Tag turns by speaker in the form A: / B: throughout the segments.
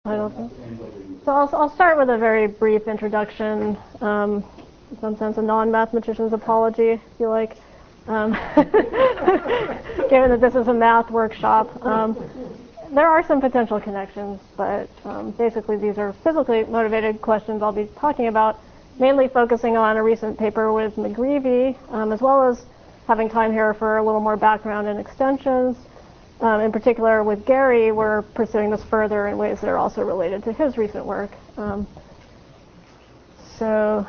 A: I don't think. So I'll start with a very brief introduction, in some sense a non-mathematician's apology, if you like, given that this is a math workshop. There are some potential connections, but basically these are physically motivated questions I'll be talking about, mainly focusing on a recent paper with McGreevy, as well as having time here for a little more background and extensions. In particular, with Gary, we're pursuing this further in ways that are also related to his recent work. So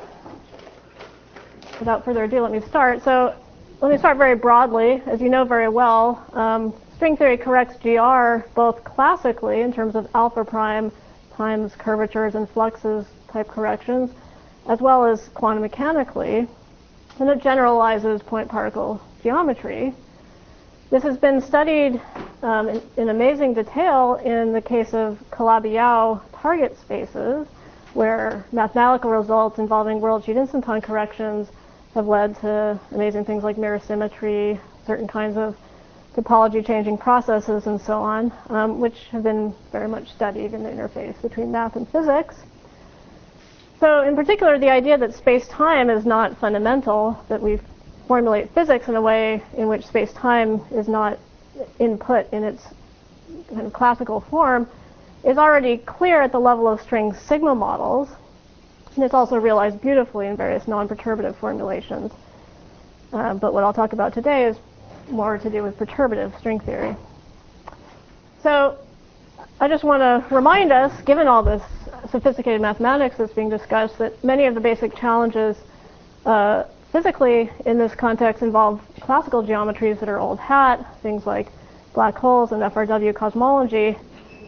A: without further ado, let me start. So let me start very broadly. As you know very well, string theory corrects GR both classically in terms of alpha prime times curvatures and fluxes type corrections, as well as quantum mechanically, and it generalizes point particle geometry. This has been studied in amazing detail in the case of Calabi-Yau target spaces, where mathematical results involving world-sheet instanton corrections have led to amazing things like mirror symmetry, certain kinds of topology changing processes, and so on, which have been very much studied in the interface between math and physics. So in particular, the idea that space-time is not fundamental, that we formulate physics in a way in which space-time is not input in its kind of classical form, is already clear at the level of string sigma models, and it's also realized beautifully in various non-perturbative formulations. But what I'll talk about today is more to do with perturbative string theory. So I just want to remind us, given all this sophisticated mathematics that's being discussed, that many of the basic challenges physically in this context involve classical geometries that are old hat, things like black holes and FRW cosmology.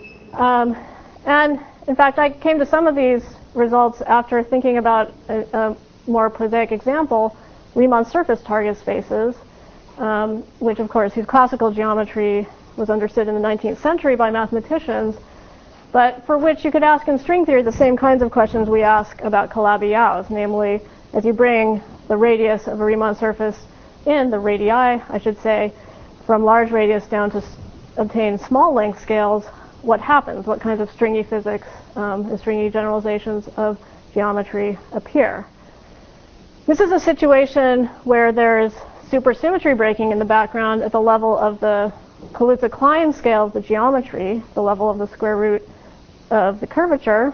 A: And in fact, I came to some of these results after thinking about a more prosaic example, Riemann surface target spaces, which of course whose classical geometry was understood in the 19th century by mathematicians, but for which you could ask in string theory the same kinds of questions we ask about Calabi-Yaus, namely, as you bring the radius of a Riemann surface in, the radii, I should say, from large radius down to obtain small length scales, what happens? What kinds of stringy physics and stringy generalizations of geometry appear? This is a situation where there's supersymmetry breaking in the background at the level of the Kaluza-Klein scale of the geometry, the level of the square root of the curvature.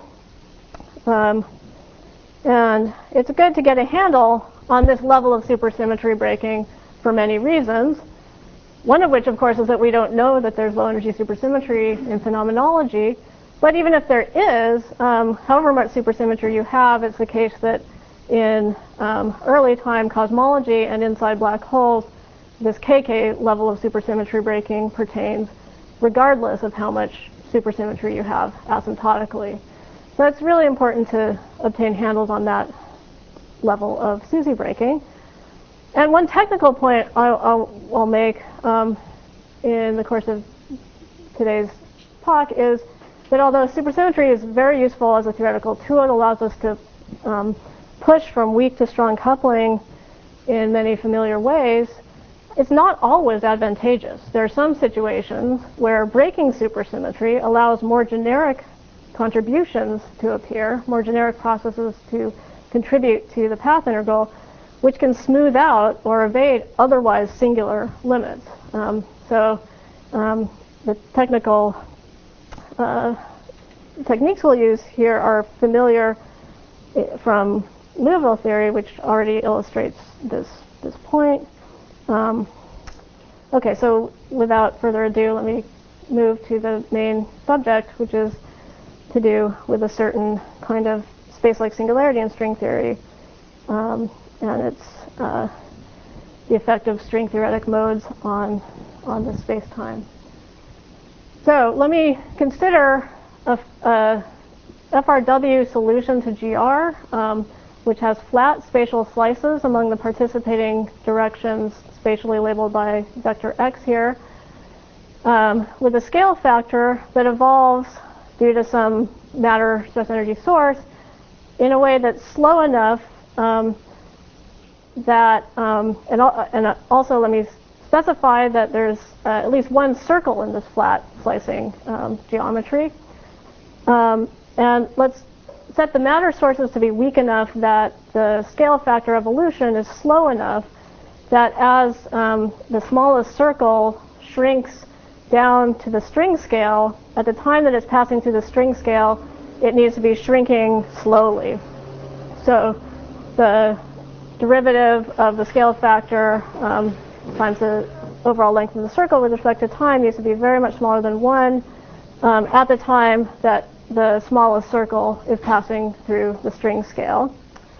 A: And it's good to get a handle on this level of supersymmetry breaking for many reasons. One of which, of course, is that we don't know that there's low energy supersymmetry in phenomenology. But even if there is, however much supersymmetry you have, it's the case that in early time cosmology and inside black holes, this KK level of supersymmetry breaking pertains regardless of how much supersymmetry you have asymptotically. So it's really important to obtain handles on that level of SUSY breaking. And one technical point I'll make in the course of today's talk is that although supersymmetry is very useful as a theoretical tool, it allows us to push from weak to strong coupling in many familiar ways, it's not always advantageous. There are some situations where breaking supersymmetry allows more generic contributions to appear, more generic processes to contribute to the path integral, which can smooth out or evade otherwise singular limits. So the technical techniques we'll use here are familiar from Liouville theory, which already illustrates this point. Okay, so without further ado, let me move to the main subject, which is to do with a certain kind of space-like singularity in string theory, and it's the effect of string theoretic modes on the space-time. So let me consider a FRW solution to GR, which has flat spatial slices among the participating directions spatially labeled by vector x here, with a scale factor that evolves due to some matter stress energy source in a way that's slow enough that, and also let me specify that there's at least one circle in this flat slicing geometry. And let's set the matter sources to be weak enough that the scale factor evolution is slow enough that as the smallest circle shrinks down to the string scale, at the time that it's passing through the string scale, it needs to be shrinking slowly. So the derivative of the scale factor times the overall length of the circle with respect to time needs to be very much smaller than 1 at the time that the smallest circle is passing through the string scale.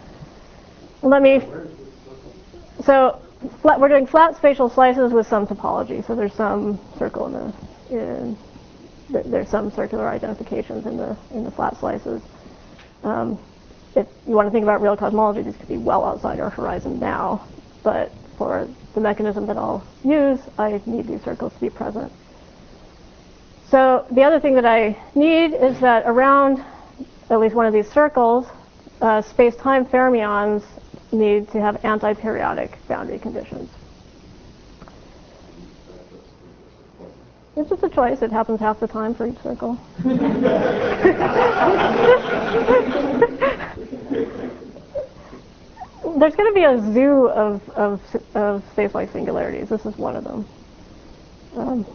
A: So we're doing flat spatial slices with some topology. So there's some circle there's some circular identifications in the flat slices. If you want to think about real cosmology, these could be well outside our horizon now. But for the mechanism that I'll use, I need these circles to be present. So the other thing that I need is that around at least one of these circles, space-time fermions need to have anti-periodic boundary conditions. It's just a choice. It happens half the time for each circle. There's going to be a zoo of space-like singularities. This is one of them.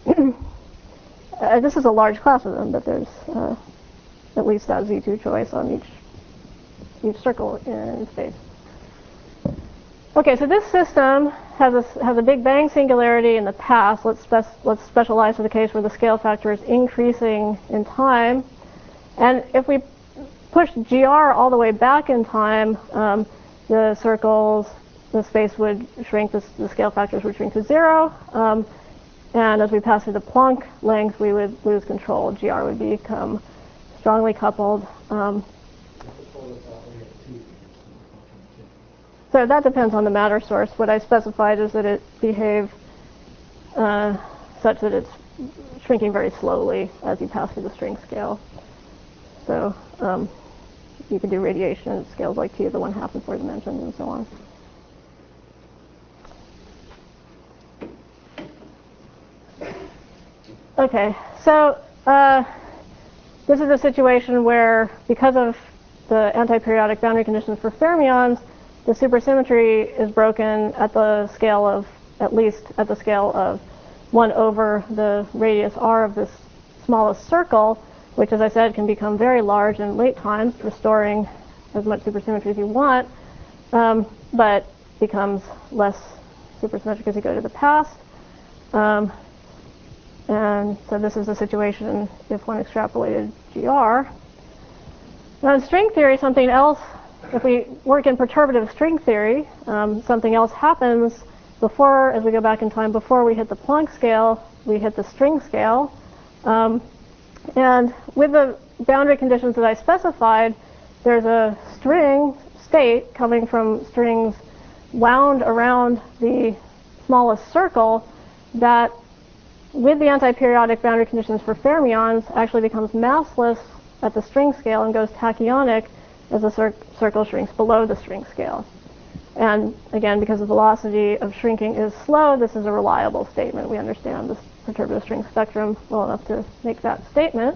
A: This is a large class of them, but there's at least that Z2 choice on each circle in space. Okay, so this system has a Big Bang singularity in the past. Let's specialize for the case where the scale factor is increasing in time. And if we push GR all the way back in time, the circles, the space would shrink, the scale factors would shrink to 0. And as we pass through the Planck length, we would lose control. GR would become strongly coupled. So that depends on the matter source. What I specified is that it behave such that it's shrinking very slowly as you pass through the string scale. So you can do radiation at scales like T to the 1/2 and 4 dimensions and so on. Okay, so this is a situation where, because of the antiperiodic boundary conditions for fermions, the supersymmetry is broken at the scale of, at least at the scale of 1 over the radius r of this smallest circle, which, as I said, can become very large in late times, restoring as much supersymmetry as you want, but becomes less supersymmetric as you go to the past. And so this is a situation if one extrapolated GR. Now in string theory, something else, if we work in perturbative string theory, something else happens before, as we go back in time, before we hit the Planck scale, we hit the string scale. And with the boundary conditions that I specified, there's a string state coming from strings wound around the smallest circle that, with the antiperiodic boundary conditions for fermions, actually becomes massless at the string scale and goes tachyonic as the circle shrinks below the string scale. And again, because the velocity of shrinking is slow, this is a reliable statement. We understand this perturbative string spectrum well enough to make that statement.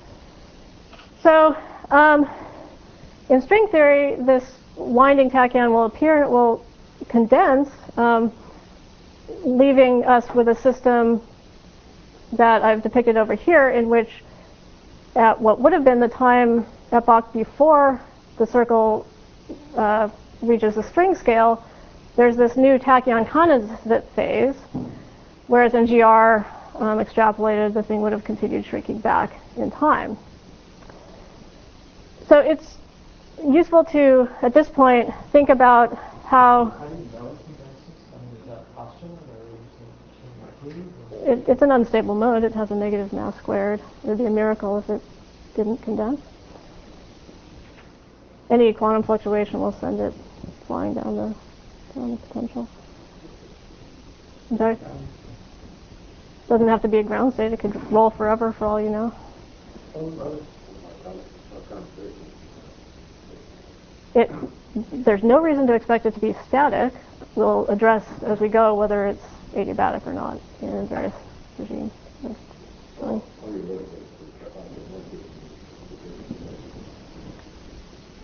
A: So in string theory, this winding tachyon will appear and it will condense, leaving us with a system that I've depicted over here, in which at what would have been the time epoch before the circle reaches the string scale, there's this new tachyon condensate phase, whereas in GR extrapolated, the thing would have continued shrinking back in time. So it's useful to, at this point, think about how...
B: How do you know it condenses? I mean, is that postulate, or is it
A: It's an unstable mode. It has a negative mass squared. It would be a miracle if it didn't condense. Any quantum fluctuation will send it flying down the potential. I'm sorry? Doesn't have to be a ground state. It could roll forever for all you know. There's no reason to expect it to be static. We'll address as we go whether it's adiabatic or not in various regimes.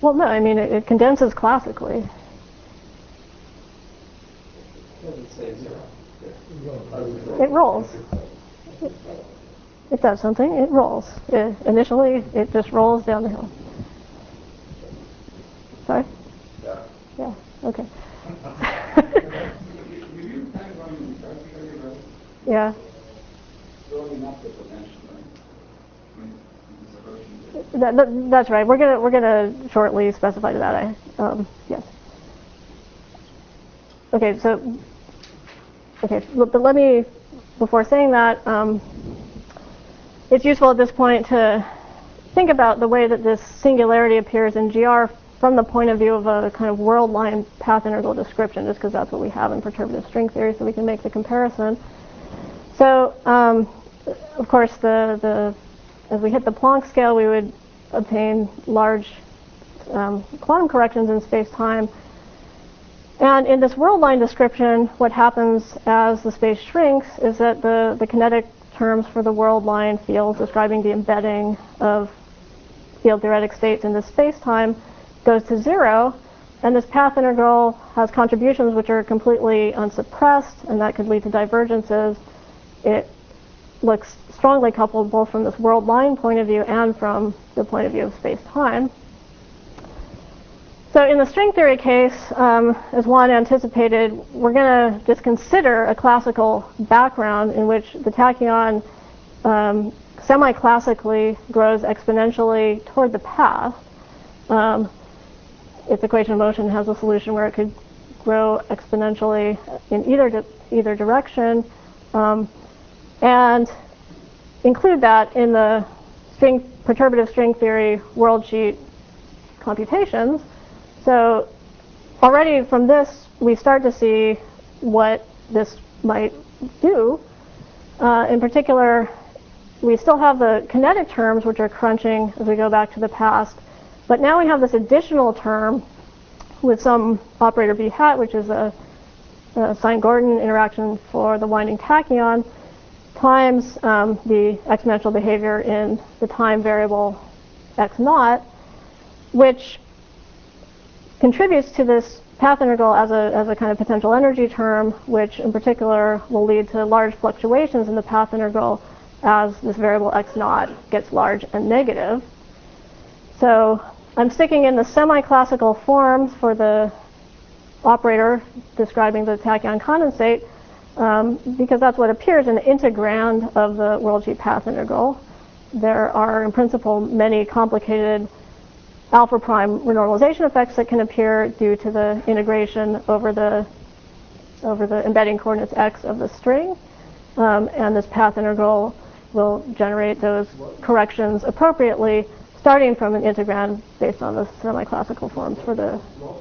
A: Well, no, I mean, it condenses classically.
B: It doesn't say zero.
A: It rolls. It does something. It rolls. Initially, it just rolls down the hill. Sorry?
C: Yeah.
A: Yeah. Okay. Yeah. That's right. We're gonna shortly specify to that. Yes. Okay. So. Okay. But let me, before saying that, it's useful at this point to think about the way that this singularity appears in GR from the point of view of a kind of world line path integral description, just because that's what we have in perturbative string theory, so we can make the comparison. So, of course, as we hit the Planck scale, we would obtain large quantum corrections in space-time. And in this world line description, what happens as the space shrinks is that the kinetic terms for the world line fields describing the embedding of field theoretic states in this space-time goes to zero, and this path integral has contributions which are completely unsuppressed, and that could lead to divergences. It looks strongly coupled both from this world line point of view and from the point of view of space-time. So in the string theory case, as Juan anticipated, we're going to just consider a classical background in which the tachyon semi-classically grows exponentially toward the path. Its equation of motion has a solution where it could grow exponentially in either direction, and include that in the perturbative string theory worldsheet computations. So already from this, we start to see what this might do. In particular, we still have the kinetic terms, which are crunching as we go back to the past. But now we have this additional term with some operator B hat, which is a Sine-Gordon interaction for the winding tachyon, times the exponential behavior in the time variable x naught, which contributes to this path integral as a kind of potential energy term, which in particular will lead to large fluctuations in the path integral as this variable x naught gets large and negative. So I'm sticking in the semi-classical forms for the operator describing the tachyon condensate because that's what appears in the integrand of the worldsheet path integral. There are, in principle, many complicated alpha prime renormalization effects that can appear due to the integration over the embedding coordinates x of the string, and this path integral will generate those corrections appropriately, starting from an integrand based on the semi-classical forms for the.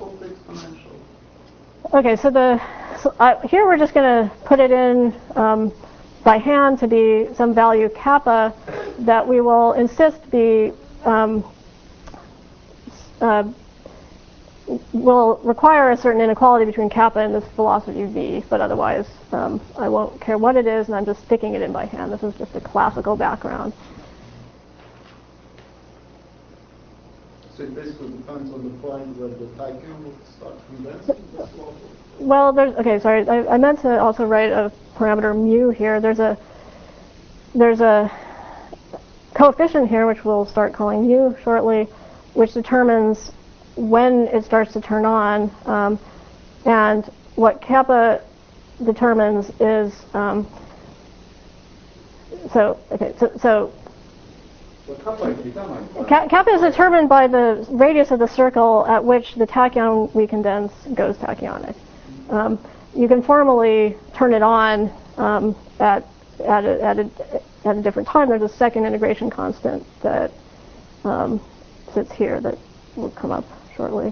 A: Okay, so here we're just going to put it in by hand to be some value kappa that we will insist be will require a certain inequality between kappa and this velocity v, but otherwise I won't care what it is, and I'm just sticking it in by hand. This is just a classical background.
C: So it basically depends on the point where the tachyon will start condensing?
A: Well, I meant to also write a parameter mu here. There's a coefficient here, which we'll start calling mu shortly, which determines when it starts to turn on, and what kappa determines is kappa is determined by the radius of the circle at which the tachyon we condense goes tachyonic. You can formally turn it on at a different time. There's a second integration constant that sits here that will come up shortly.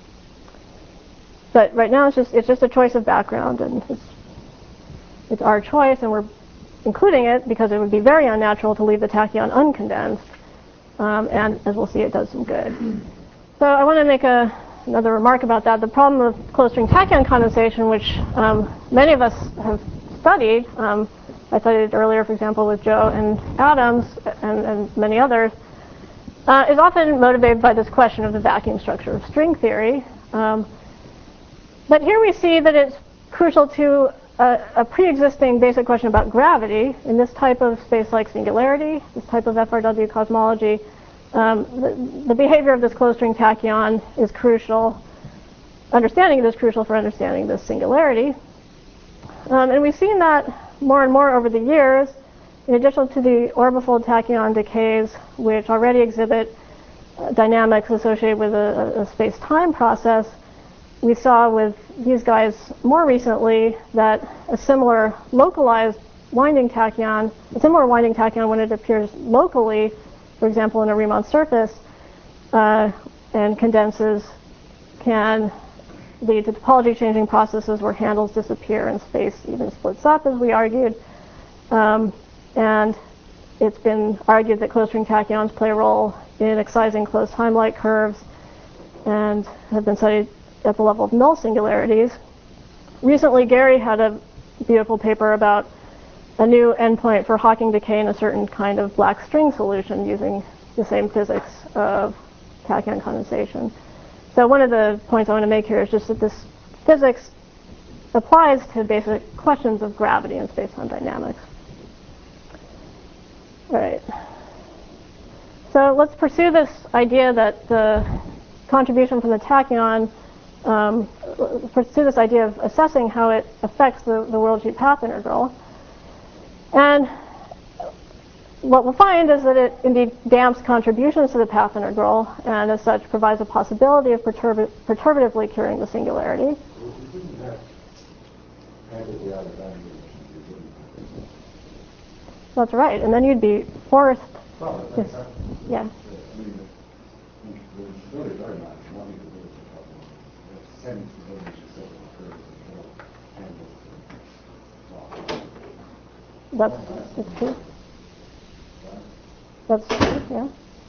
A: But right now it's just a choice of background, and it's our choice, and we're including it because it would be very unnatural to leave the tachyon uncondensed, and as we'll see, it does some good. So I want to make another remark about that. The problem of closed string tachyon condensation, which many of us have studied, I studied it earlier, for example, with Joe and Adams and many others, is often motivated by this question of the vacuum structure of string theory. But here we see that it's crucial to a pre-existing basic question about gravity in this type of space-like singularity, this type of FRW cosmology. The behavior of this closed string tachyon is crucial. Understanding it is crucial for understanding this singularity. And we've seen that more and more over the years. In addition to the orbifold tachyon decays, which already exhibit dynamics associated with a space-time process, we saw with these guys more recently that a similar localized winding tachyon, when it appears locally, for example, in a Riemann surface, and condenses, can lead to topology changing processes where handles disappear and space even splits up, as we argued. And it's been argued that closed string tachyons play a role in excising closed time-like curves and have been studied at the level of null singularities. Recently, Gary had a beautiful paper about a new endpoint for Hawking decay in a certain kind of black string solution using the same physics of tachyon condensation. So one of the points I want to make here is just that this physics applies to basic questions of gravity and space-time dynamics. All right. So let's pursue this idea that the contribution from the tachyon, pursue this idea of assessing how it affects the world-sheet path integral. And what we'll find is that it indeed damps contributions to the path integral, and as such provides a possibility of perturbatively curing the singularity. That's right, and then you'd be forced. Yes. Yeah. That's true. That's true, yeah.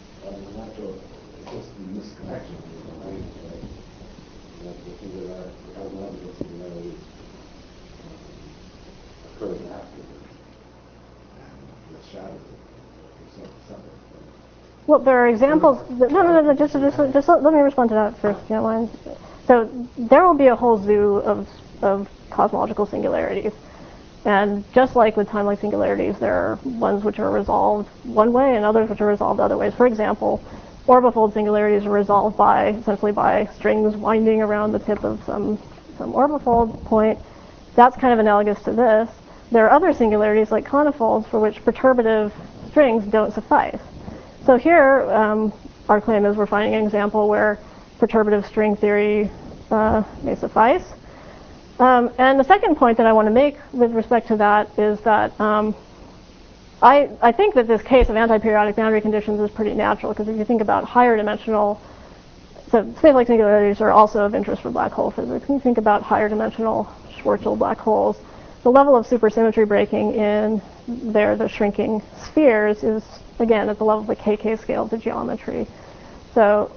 A: Well, there are examples. No. Just let me respond to that first, if you don't mind. So there will be a whole zoo of cosmological singularities. And just like with time-like singularities, there are ones which are resolved one way and others which are resolved other ways. For example, orbifold singularities are resolved essentially by strings winding around the tip of some orbifold point. That's kind of analogous to this. There are other singularities like conifolds for which perturbative strings don't suffice. So here, our claim is we're finding an example where perturbative string theory may suffice. And the second point that I want to make with respect to that is that I think that this case of antiperiodic boundary conditions is pretty natural, because if you think about higher dimensional, so space-like singularities are also of interest for black hole physics. When you think about higher dimensional Schwarzschild black holes, the level of supersymmetry breaking in the shrinking spheres is, again, at the level of the KK scale of the geometry. So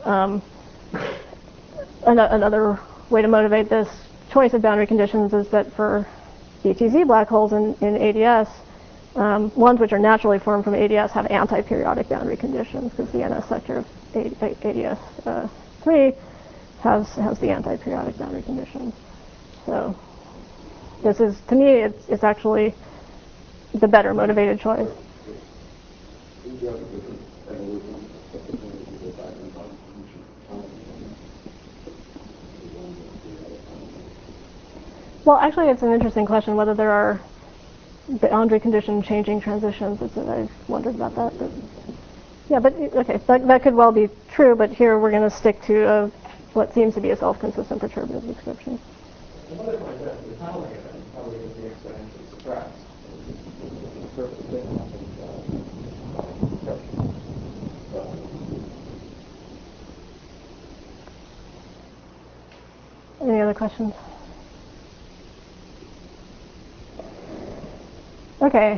A: another way to motivate this choice of boundary conditions is that for BTZ black holes in ADS, ones which are naturally formed from ADS have anti-periodic boundary conditions, because the NS sector of ADS 3 has the anti-periodic boundary conditions. So this is, to me, it's actually the better motivated choice. Well, actually, it's an interesting question whether there are boundary condition changing transitions. I've wondered about that. But yeah, but okay, that could well be true, but here we're going to stick to what seems to be a self-consistent perturbative description.
B: Another point is that the tunneling event probably is the exponentially suppressed. The surface thickness
A: Any other questions? Okay.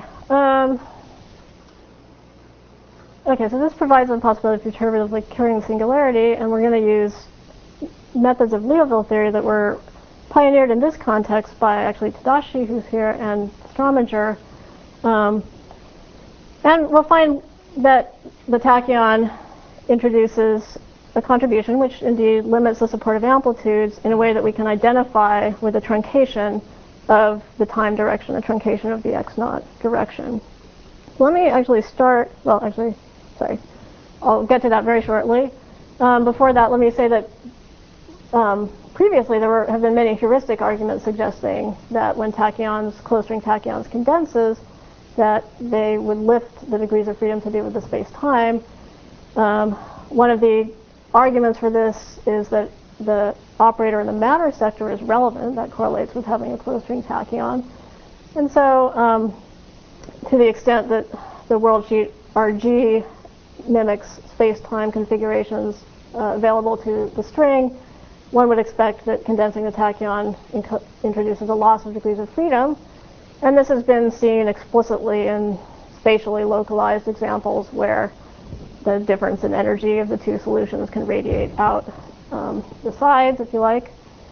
A: Okay, so this provides the possibility of perturbatively curing the singularity, and we're going to use methods of Liouville theory that were pioneered in this context by actually Tadashi, who's here, and Strominger. And we'll find that the tachyon introduces a contribution which indeed limits the supportive amplitudes in a way that we can identify with a truncation of the time direction, a truncation of the x0 direction. Let me actually start, I'll get to that very shortly. Before that, let me say that previously there have been many heuristic arguments suggesting that when tachyons, closed-string tachyons condenses, that they would lift the degrees of freedom to do with the space-time. One of the arguments for this is that the operator in the matter sector is relevant. That correlates with having a closed-string tachyon. And so to the extent that the worldsheet RG mimics space-time configurations available to the string, one would expect that condensing the tachyon introduces a loss of degrees of freedom. And this has been seen explicitly in spatially localized examples where the difference in energy of the two solutions can radiate out the sides, if you like.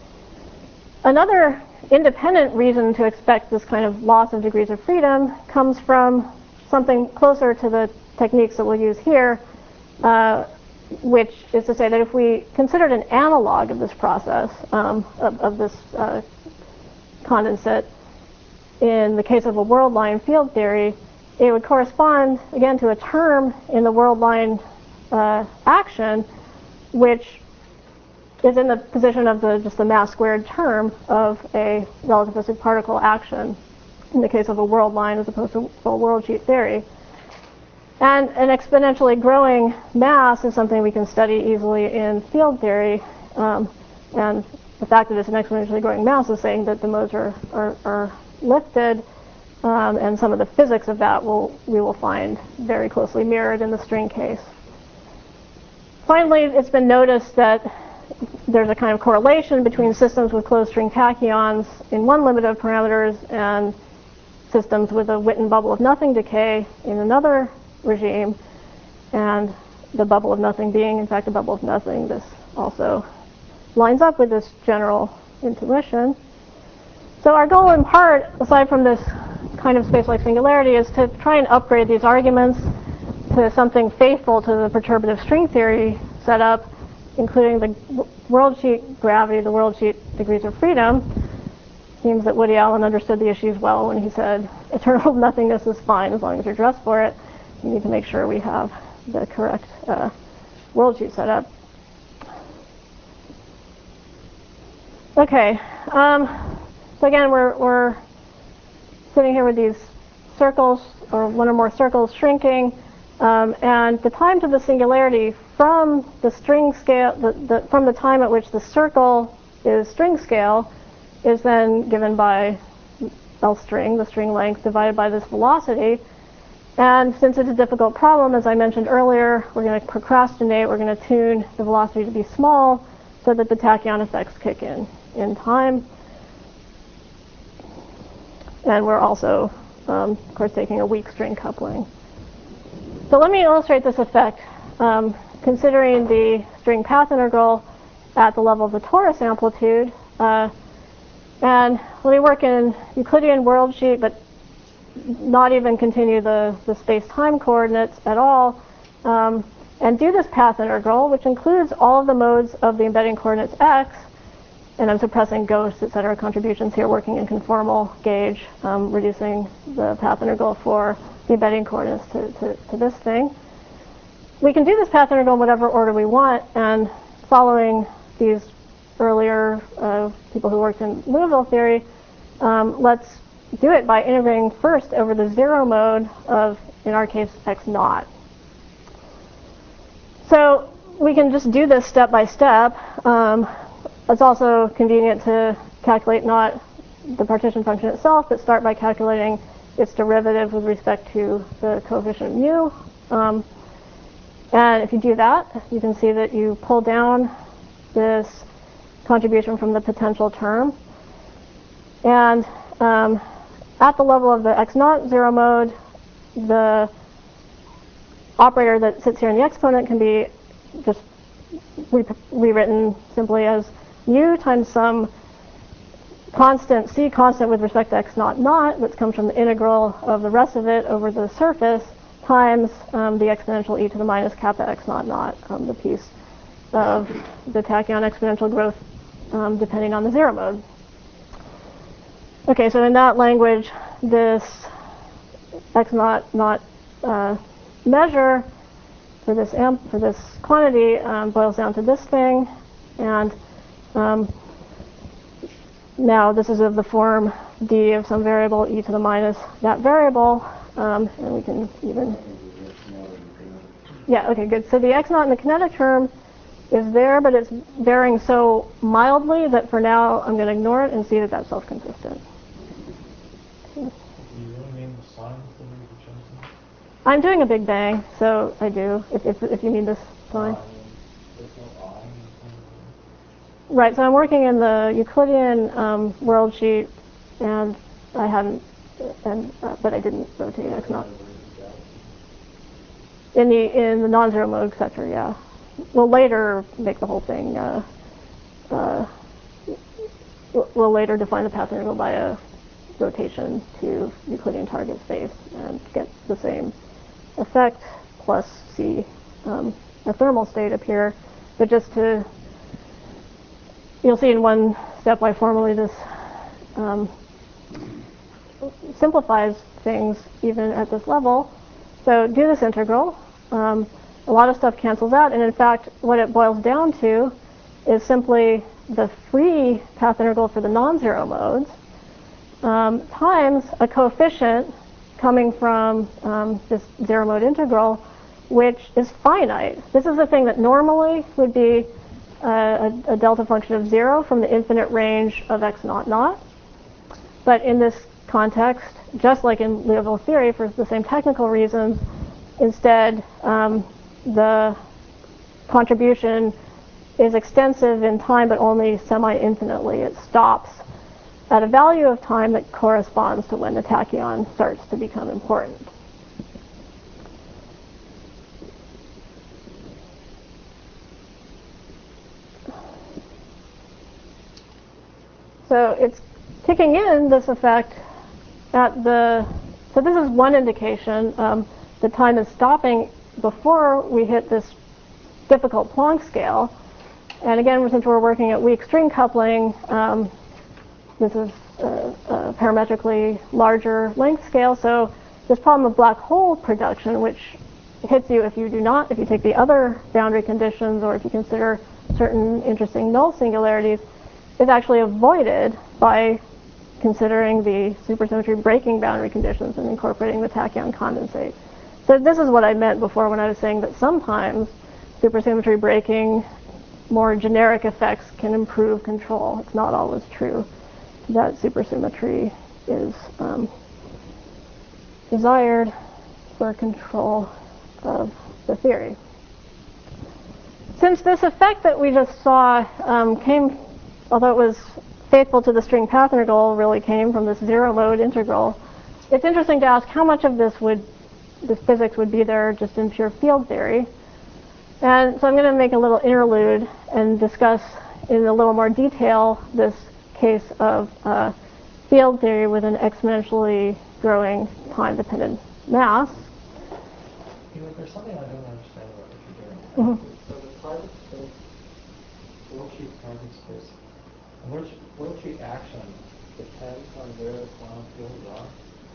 A: Another independent reason to expect this kind of loss of degrees of freedom comes from something closer to the techniques that we'll use here, which is to say that if we considered an analog of this process, of this condensate, in the case of a world line field theory, it would correspond, again, to a term in the world line action, which is in the position of just the mass squared term of a relativistic particle action in the case of a world line as opposed to a worldsheet theory. And an exponentially growing mass is something we can study easily in field theory. And the fact that it's an exponentially growing mass is saying that the modes are lifted, and some of the physics of that we will find very closely mirrored in the string case. Finally, it's been noticed that there's a kind of correlation between systems with closed string tachyons in one limit of parameters and systems with a Witten bubble of nothing decay in another regime, and the bubble of nothing being, in fact, a bubble of nothing. This also lines up with this general intuition. So our goal, in part, aside from this kind of space-like singularity, is to try and upgrade these arguments to something faithful to the perturbative string theory setup, including the worldsheet gravity, the worldsheet degrees of freedom. Seems that Woody Allen understood the issues well when he said, eternal nothingness is fine as long as you're dressed for it. You need to make sure we have the correct worldsheet setup. Okay, so again, we're sitting here with these circles, or one or more circles shrinking, and the time to the singularity from the string scale, from the time at which the circle is string scale, is then given by L string, the string length, divided by this velocity. And since it's a difficult problem, as I mentioned earlier, we're going to procrastinate. We're going to tune the velocity to be small so that the tachyon effects kick in time. And we're also, of course, taking a weak string coupling. So let me illustrate this effect, considering the string path integral at the level of the torus amplitude. And let me work in Euclidean worldsheet, but not even continue the space-time coordinates at all, and do this path integral, which includes all of the modes of the embedding coordinates x, and I'm suppressing ghosts, etc. contributions here, working in conformal gauge, reducing the path integral for the embedding coordinates to this thing. We can do this path integral in whatever order we want, and following these earlier people who worked in Liouville theory, let's do it by integrating first over the zero mode of, in our case, x naught. So we can just do this step by step. It's also convenient to calculate not the partition function itself, but start by calculating its derivative with respect to the coefficient of mu. And if you do that, you can see that you pull down this contribution from the potential term. And at the level of the x naught zero mode, the operator that sits here in the exponent can be just rewritten simply as mu times some constant, c constant with respect to x naught naught, which comes from the integral of the rest of it over the surface, times the exponential e to the minus kappa x naught naught, the piece of the tachyon exponential growth depending on the zero mode. Okay, so in that language, this x naught naught measure for this quantity boils down to this thing, and now this is of the form d of some variable e to the minus that variable, and we can even, yeah, okay, good. So the x naught in the kinetic term is there, but it's varying so mildly that for now I'm going to ignore it and see that that's self-consistent.
B: Do you really mean the sign of the way you chose?
A: I'm doing a Big Bang, so I do, if you need this sign. Right, so I'm working in the Euclidean world sheet, and I hadn't, but I didn't rotate x naught. In the non-zero mode sector, yeah. We'll later make the whole thing. We'll later define the path integral by a rotation to Euclidean target space and get the same effect plus see a thermal state appear. But just to, you'll see in one step why formally this simplifies things even at this level. So do this integral. A lot of stuff cancels out, and in fact, what it boils down to is simply the free path integral for the non-zero modes times a coefficient coming from this zero mode integral, which is finite. This is a thing that normally would be a delta function of 0 from the infinite range of x naught naught. But in this context, just like in Liouville theory, for the same technical reasons, instead the contribution is extensive in time, but only semi-infinitely. It stops at a value of time that corresponds to when the tachyon starts to become important. So it's kicking in this effect at the, so this is one indication. The time is stopping before we hit this difficult Planck scale. And again, since we're working at weak string coupling, this is a parametrically larger length scale. So this problem of black hole production, which hits you if you take the other boundary conditions, or if you consider certain interesting null singularities, is actually avoided by considering the supersymmetry breaking boundary conditions and incorporating the tachyon condensate. So this is what I meant before when I was saying that sometimes supersymmetry breaking more generic effects can improve control. It's not always true that supersymmetry is desired for control of the theory. Since this effect that we just saw came, although it was faithful to the string path integral, really came from this zero mode integral, it's interesting to ask how much of this physics would be there just in pure field theory. And so I'm going to make a little interlude and discuss in a little more detail this case of field theory with an exponentially growing time-dependent mass.
B: There's something I don't understand about what you're doing.
A: Mm-hmm.
B: So the target space, worldsheet target space, and worldsheet action depends on where the quantum fields are.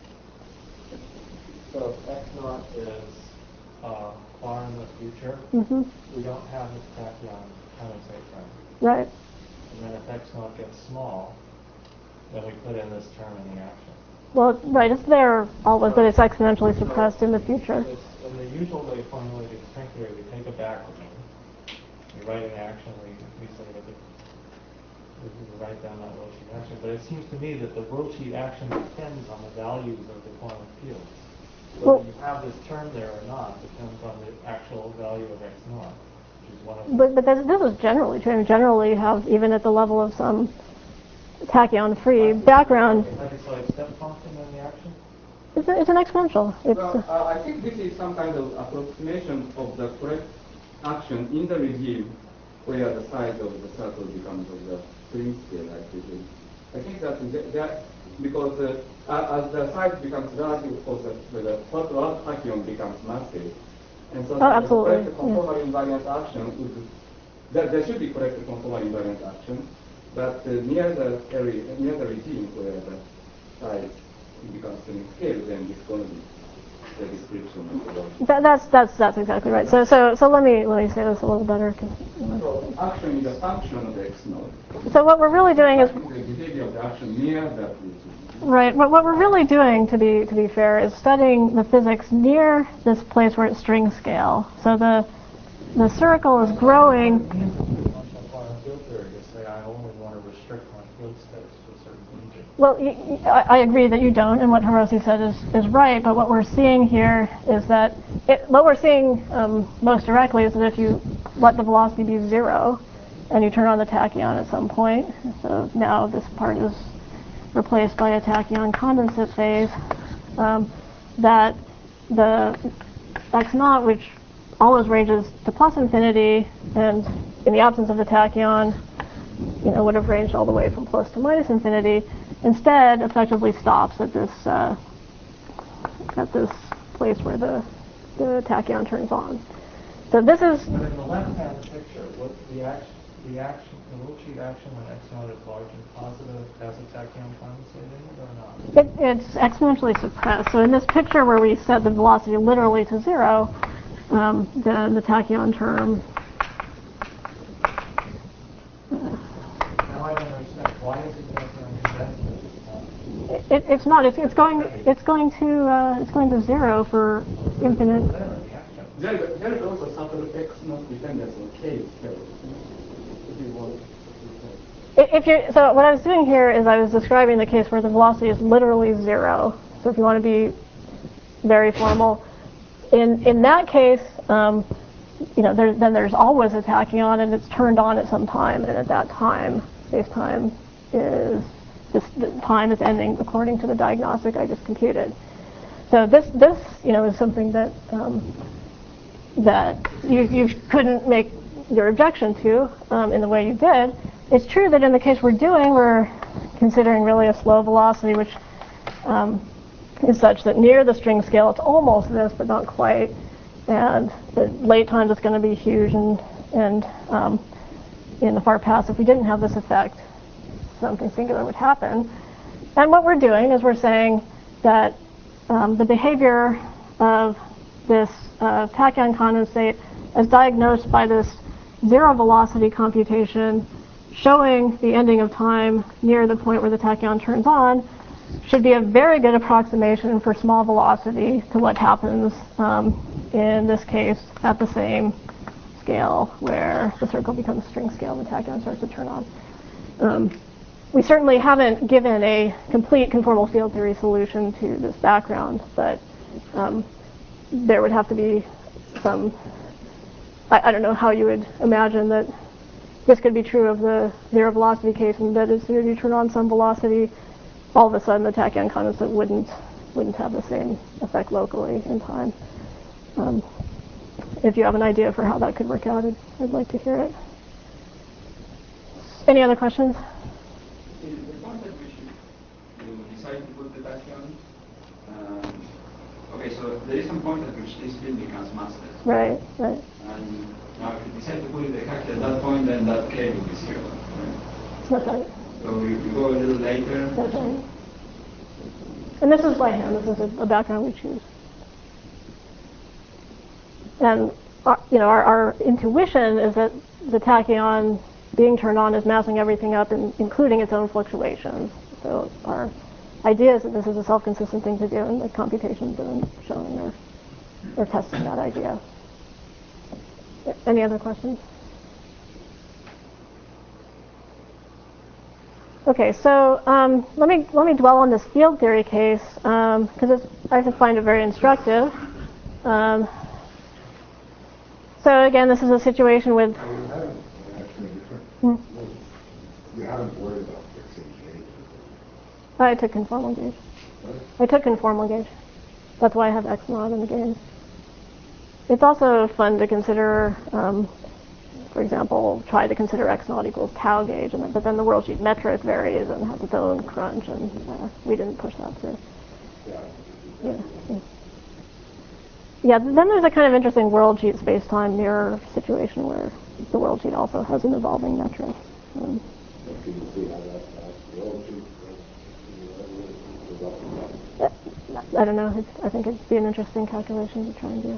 B: So if x naught is far in the future, we don't have this tachyon condensate term.
A: Right.
B: And then if x naught gets small, then we put in this term in the action.
A: Well, right, it's there always, but it's exponentially suppressed in the future.
B: In the usual way of formulating string theory, we take a background, we write an action, we say that we write down that worldsheet action. But it seems to me that the worldsheet action depends on the values of the quantum fields. Whether you have this term there or not depends on the actual value of x naught, which is one of the...
A: But this is generally true. And generally you have, even at the level of some tachyon-free background...
B: It's like step function in the action?
A: It's an exponential.
D: Well, I think this is some kind of approximation of the correct action in the regime where the size of the circle becomes of the string scale, I presume. I think that because as the size becomes relative, of course, the large tachyon becomes massive. And so
A: absolutely.
D: the correct conformal invariant action there should be correct conformal invariant action, but near the regime where the size becomes string scale, then it's going to be the description of the logic.
A: That's exactly right. So let me say this a little better.
D: So action is a function of the X node.
A: So what we're really doing is
D: the behavior of the action near that regime.
A: right. What we're really doing, to be fair, is studying the physics near this place where it's string scale. So the circle is growing.
B: Functional quantum field theory to say I only want to restrict my field states to a certain region.
A: Well, I agree that you don't, and what Hiroshi said is right. But what we're seeing here is that what we're seeing most directly is that if you let the velocity be 0, and you turn on the tachyon at some point, so now this part is replaced by a tachyon condensate phase, that the x naught, which always ranges to plus infinity, and in the absence of the tachyon, would have ranged all the way from plus to minus infinity, instead effectively stops at this place where the tachyon turns on. So this is.
B: But in the left-hand picture, what the worldsheet action when x naught is large and positive has a tachyon condensate in it or not?
A: It's exponentially suppressed. So in this picture where we set the velocity literally to 0, then the tachyon term.
B: Now I don't understand. Why is it tachyon condensate?
A: It's not. It's going to 0 for infinite.
D: There is also subtle X not dependence on K.
A: So what I was doing here is I was describing the case where the velocity is literally 0. So if you want to be very formal, in that case, then there's always a tachyon and it's turned on at some time, and at that time, space-time is the time is ending according to the diagnostic I just computed. So this is something that you couldn't make your objection to in the way you did. It's true that in the case we're considering really a slow velocity, which is such that near the string scale it's almost this, but not quite, and the late times it's going to be huge, and in the far past, if we didn't have this effect, something singular would happen. And what we're doing is we're saying that the behavior of this tachyon condensate as diagnosed by this 0 velocity computation showing the ending of time near the point where the tachyon turns on should be a very good approximation for small velocity to what happens in this case at the same scale where the circle becomes string scale and the tachyon starts to turn on. We certainly haven't given a complete conformal field theory solution to this background, but there would have to be some, I don't know how you would imagine that this could be true of the 0 velocity case, and that as soon as you turn on some velocity, all of a sudden the tachyon condensate wouldn't have the same effect locally in time. If you have an idea for how that could work out, I'd like to hear it. Any other questions?
E: The point at which you decide to put the tachyon, okay, so there is some point at which this field becomes massless.
A: Right.
E: And now if you decide to put it exactly at that point, then that K will be 0. Right?
A: That's right.
E: So you go a little later.
A: That's right. And this is by hand. This is a background we choose. And our intuition is that the tachyon being turned on is massing everything up, including its own fluctuations. So our idea is that this is a self-consistent thing to do, and the computations are showing or testing that idea. Any other questions? Okay, so let me dwell on this field theory case because I find it very instructive. So again, this is a situation with.
F: You haven't worried about fixing gauge.
A: I took conformal gauge. I took conformal gauge. That's why I have X naught in the game. It's also fun to consider for example, try to consider x naught equals tau gauge, but then the worldsheet metric varies and has its own crunch, and we didn't push that through. Yeah, then there's a kind of interesting worldsheet space-time mirror situation where the worldsheet also has an evolving metric.
F: Can you see how that worldsheet
A: I don't know. I think it'd be an interesting calculation to try and do.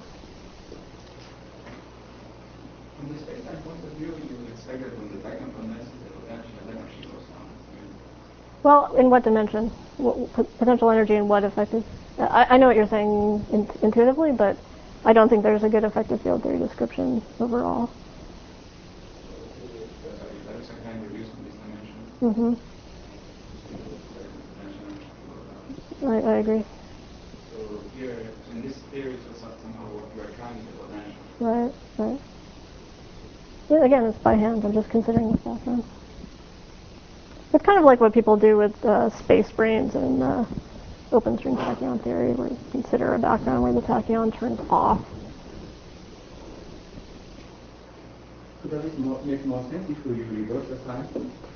E: From the space-time point of view, you would expect that when the vacuum condenses, the potential energy goes down.
A: Well, in what dimension? Potential energy in what effective? I know what you're saying intuitively, but I don't think there's a good effective field theory description overall.
E: That is a kind of reduced in this dimension.
A: Mm-hmm. I agree.
E: So here, in this theory, so somehow you are trying the potential.
A: Right. Yeah, again, it's by hand. I'm just considering this background. It's kind of like what people do with space brains and open string tachyon theory, where you consider a background where the tachyon turns off.
D: So does it make more sense if you reverse the sign?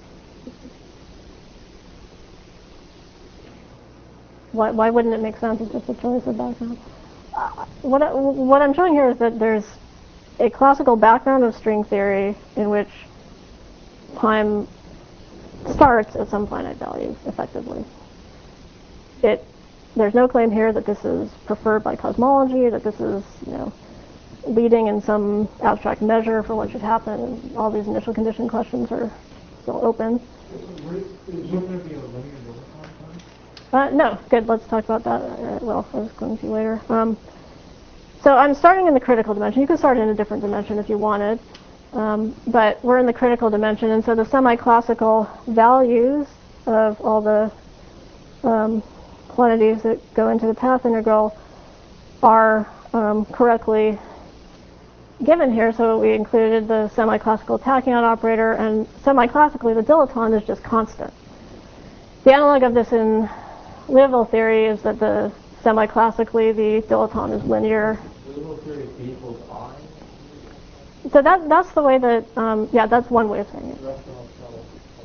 A: Why wouldn't it make sense? It's just a choice of background. What I'm showing here is that there's a classical background of string theory in which time starts at some finite value, effectively. There's no claim here that this is preferred by cosmology, that this is, leading in some abstract measure for what should happen. All these initial condition questions are still open.
B: Is there going to be a linear Middleton?
A: No, good. Let's talk about that. I was going to later. So I'm starting in the critical dimension. You could start in a different dimension if you wanted, but we're in the critical dimension, and so the semi-classical values of all the quantities that go into the path integral are correctly given here. So we included the semi-classical tachyon operator, and semi-classically the dilaton is just constant. The analog of this in Liouville theory is that semi-classically the dilaton is linear.
B: Liouville theory B equals I?
A: So that's the way that, that's one way of saying it.
B: That's not subtle.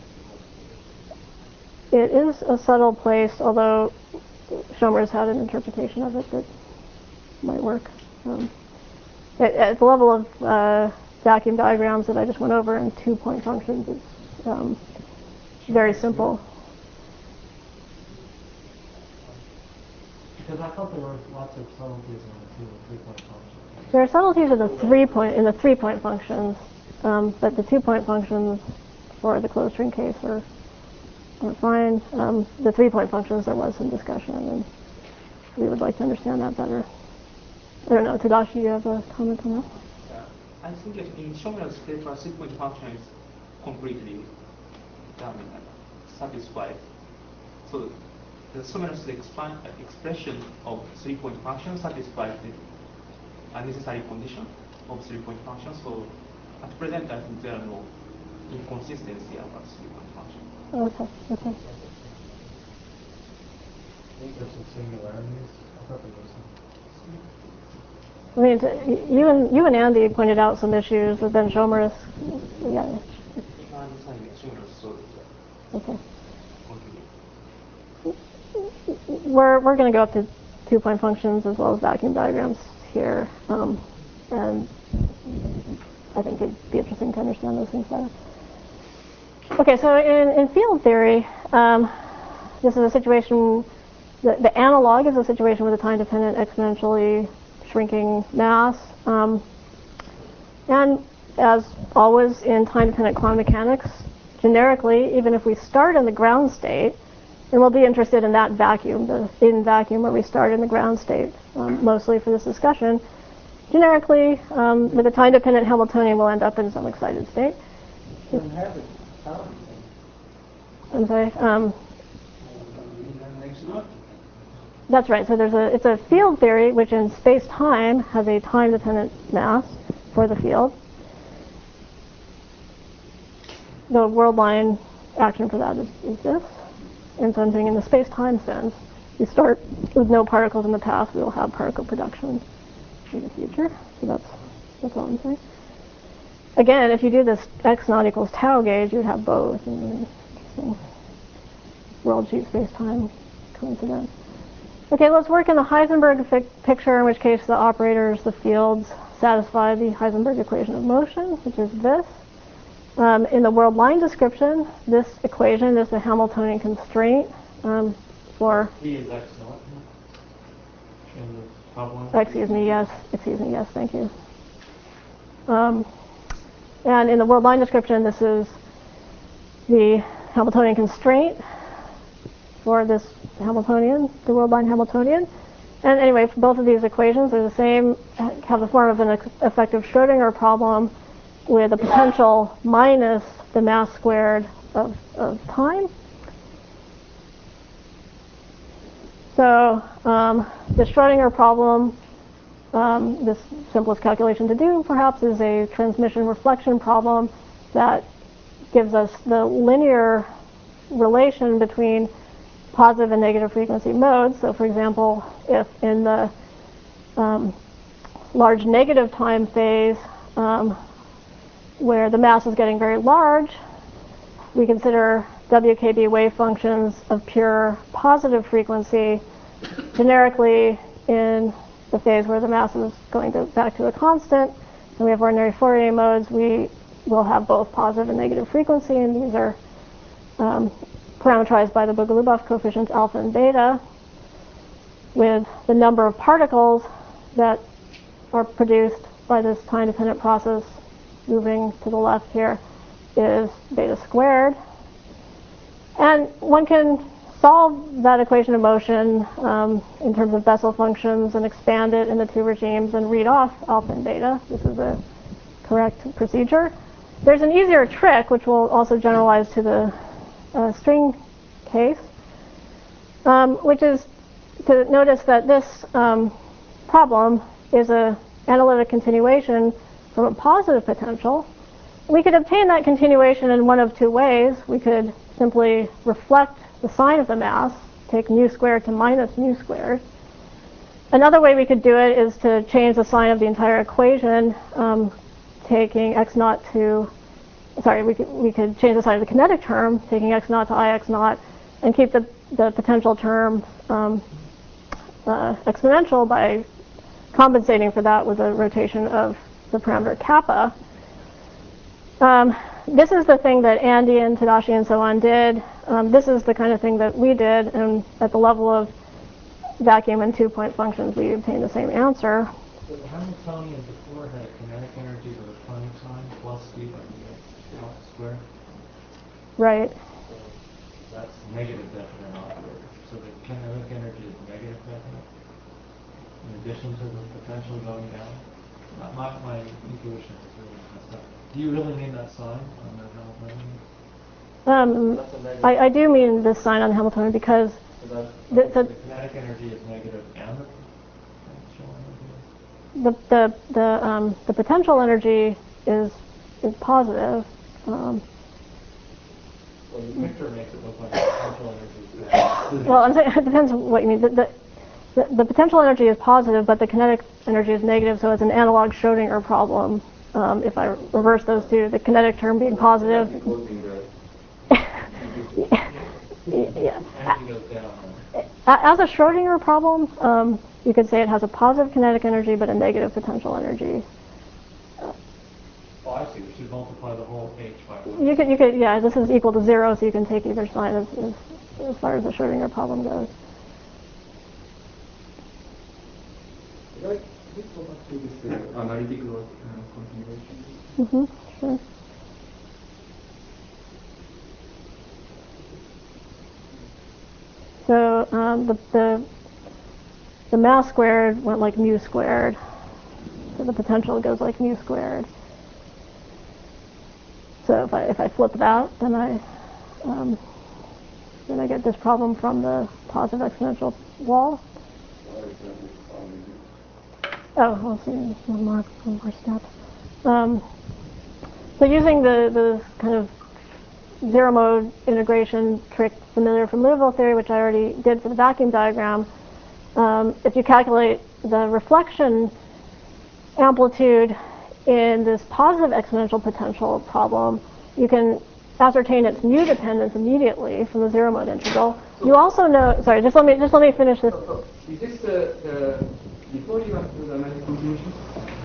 A: It is a subtle place, although Schomer's had an interpretation of it that might work. At the level of vacuum diagrams that I just went over and 2-point functions, it's very simple.
B: Because I thought there were lots of subtleties in the 2 and 3-point functions.
A: There are subtleties in the 3-point functions, but the 2-point functions for the closed string case are fine. The 3-point functions, there was some discussion, and we would like to understand that better. I don't know, Tadashi, you have a comment on that?
G: I think that in Schomer's paper, 3-point function is completely done and satisfied. So the Schomer's expression of 3-point function satisfies the unnecessary condition of 3-point function. So at present, I think there are no inconsistency about 3-point function.
A: Okay.
B: There's some singularities. I thought there was some.
A: I mean, you and Andy pointed out some issues with Ben Schomer's. Yeah. Okay. We're going to go up to 2-point functions as well as vacuum diagrams here, and I think it'd be interesting to understand those things better. Okay, so in field theory, this is a situation. The analog is a situation with a time-dependent exponentially shrinking mass. And as always in time-dependent quantum mechanics, generically, even if we start in the ground state, and we'll be interested in that vacuum, the in vacuum where we start in the ground state, mostly for this discussion, generically, with a time-dependent Hamiltonian, we'll end up in some excited state. I'm sorry. That's right. So it's a field theory which in space-time has a time-dependent mass for the field. The world line action for that is this. And so I'm saying in the space-time sense, you start with no particles in the past, we will have particle production in the future. So that's all I'm saying. again, if you do this x naught equals tau gauge, you'd have both. And world sheet space-time coincidence. Okay, let's work in the Heisenberg picture, in which case the operators, the fields, satisfy the Heisenberg equation of motion, which is this. In the world line description, this equation is the Hamiltonian constraint for...
B: E is x naught in the problem.
A: Excuse me, yes, thank you. And in the world line description, this is the Hamiltonian constraint for this Hamiltonian, the world line Hamiltonian. And anyway, for both of these equations, they're the same, have the form of an effective Schrodinger problem with a potential minus the mass squared of time. So the Schrodinger problem, this simplest calculation to do perhaps, is a transmission reflection problem that gives us the linear relation between positive and negative frequency modes. So for example, if in the large negative time phase where the mass is getting very large, we consider WKB wave functions of pure positive frequency. Generically, in the phase where the mass is going back to a constant, and we have ordinary Fourier modes, we will have both positive and negative frequency, and these are parameterized by the Bogoliubov coefficients alpha and beta, with the number of particles that are produced by this time-dependent process moving to the left here is beta squared. And one can solve that equation of motion in terms of Bessel functions and expand it in the two regimes and read off alpha and beta. This is the correct procedure. There's an easier trick, which will also generalize to the string case, which is to notice that this problem is an analytic continuation from a positive potential. We could obtain that continuation in one of two ways. We could simply reflect the sign of the mass, take mu squared to minus mu squared. Another way we could do it is to change the sign of the entire equation, taking x naught to, we could change the sign of the kinetic term, taking x naught to I x naught, and keep the potential term exponential by compensating for that with a rotation of the parameter kappa. This is the thing that Andy and Tadashi and so on did. This is the kind of thing that we did, and at the level of vacuum and two-point functions, we obtained the same answer.
B: So the Hamiltonian before had a kinetic energy to the Planck time plus d by dx alpha squared.
A: Right.
B: So that's negative definite operator. So the kinetic energy is negative definite in addition to the potential going down. My intuition is really messed up. Do you really mean that sign on the Hamiltonian?
A: I do mean this sign on the Hamiltonian because
B: So
A: the
B: kinetic energy is negative and the potential energy
A: the potential energy is positive.
B: Well, the picture makes it look like the potential energy is bad.
A: Well, I'm saying it depends on what you mean. The potential energy is positive, but the kinetic energy is negative, so it's an analog Schrodinger problem. If I reverse those two, the kinetic term being positive. Yeah.
B: Energy goes down.
A: As a Schrodinger problem, you could say it has a positive kinetic energy but a negative potential energy.
B: Oh, I see. We should multiply the whole h by 1.
A: You could, yeah. This is equal to 0, so you can take either sign as far as the Schrodinger problem goes.
D: Right. Let's go back to this analytical continuation.
A: Mm-hmm. Sure. So the mass squared went like mu squared. So the potential goes like mu squared. So if I flip that, then I get this problem from the positive exponential wall. Oh, we'll see one more step. So using the kind of zero mode integration trick familiar from Liouville theory, which I already did for the vacuum diagram, if you calculate the reflection amplitude in this positive exponential potential problem, you can ascertain its mu dependence immediately from the zero mode integral. You also know, sorry, just let me finish this.
D: So is this before you have to do the analytic continuation?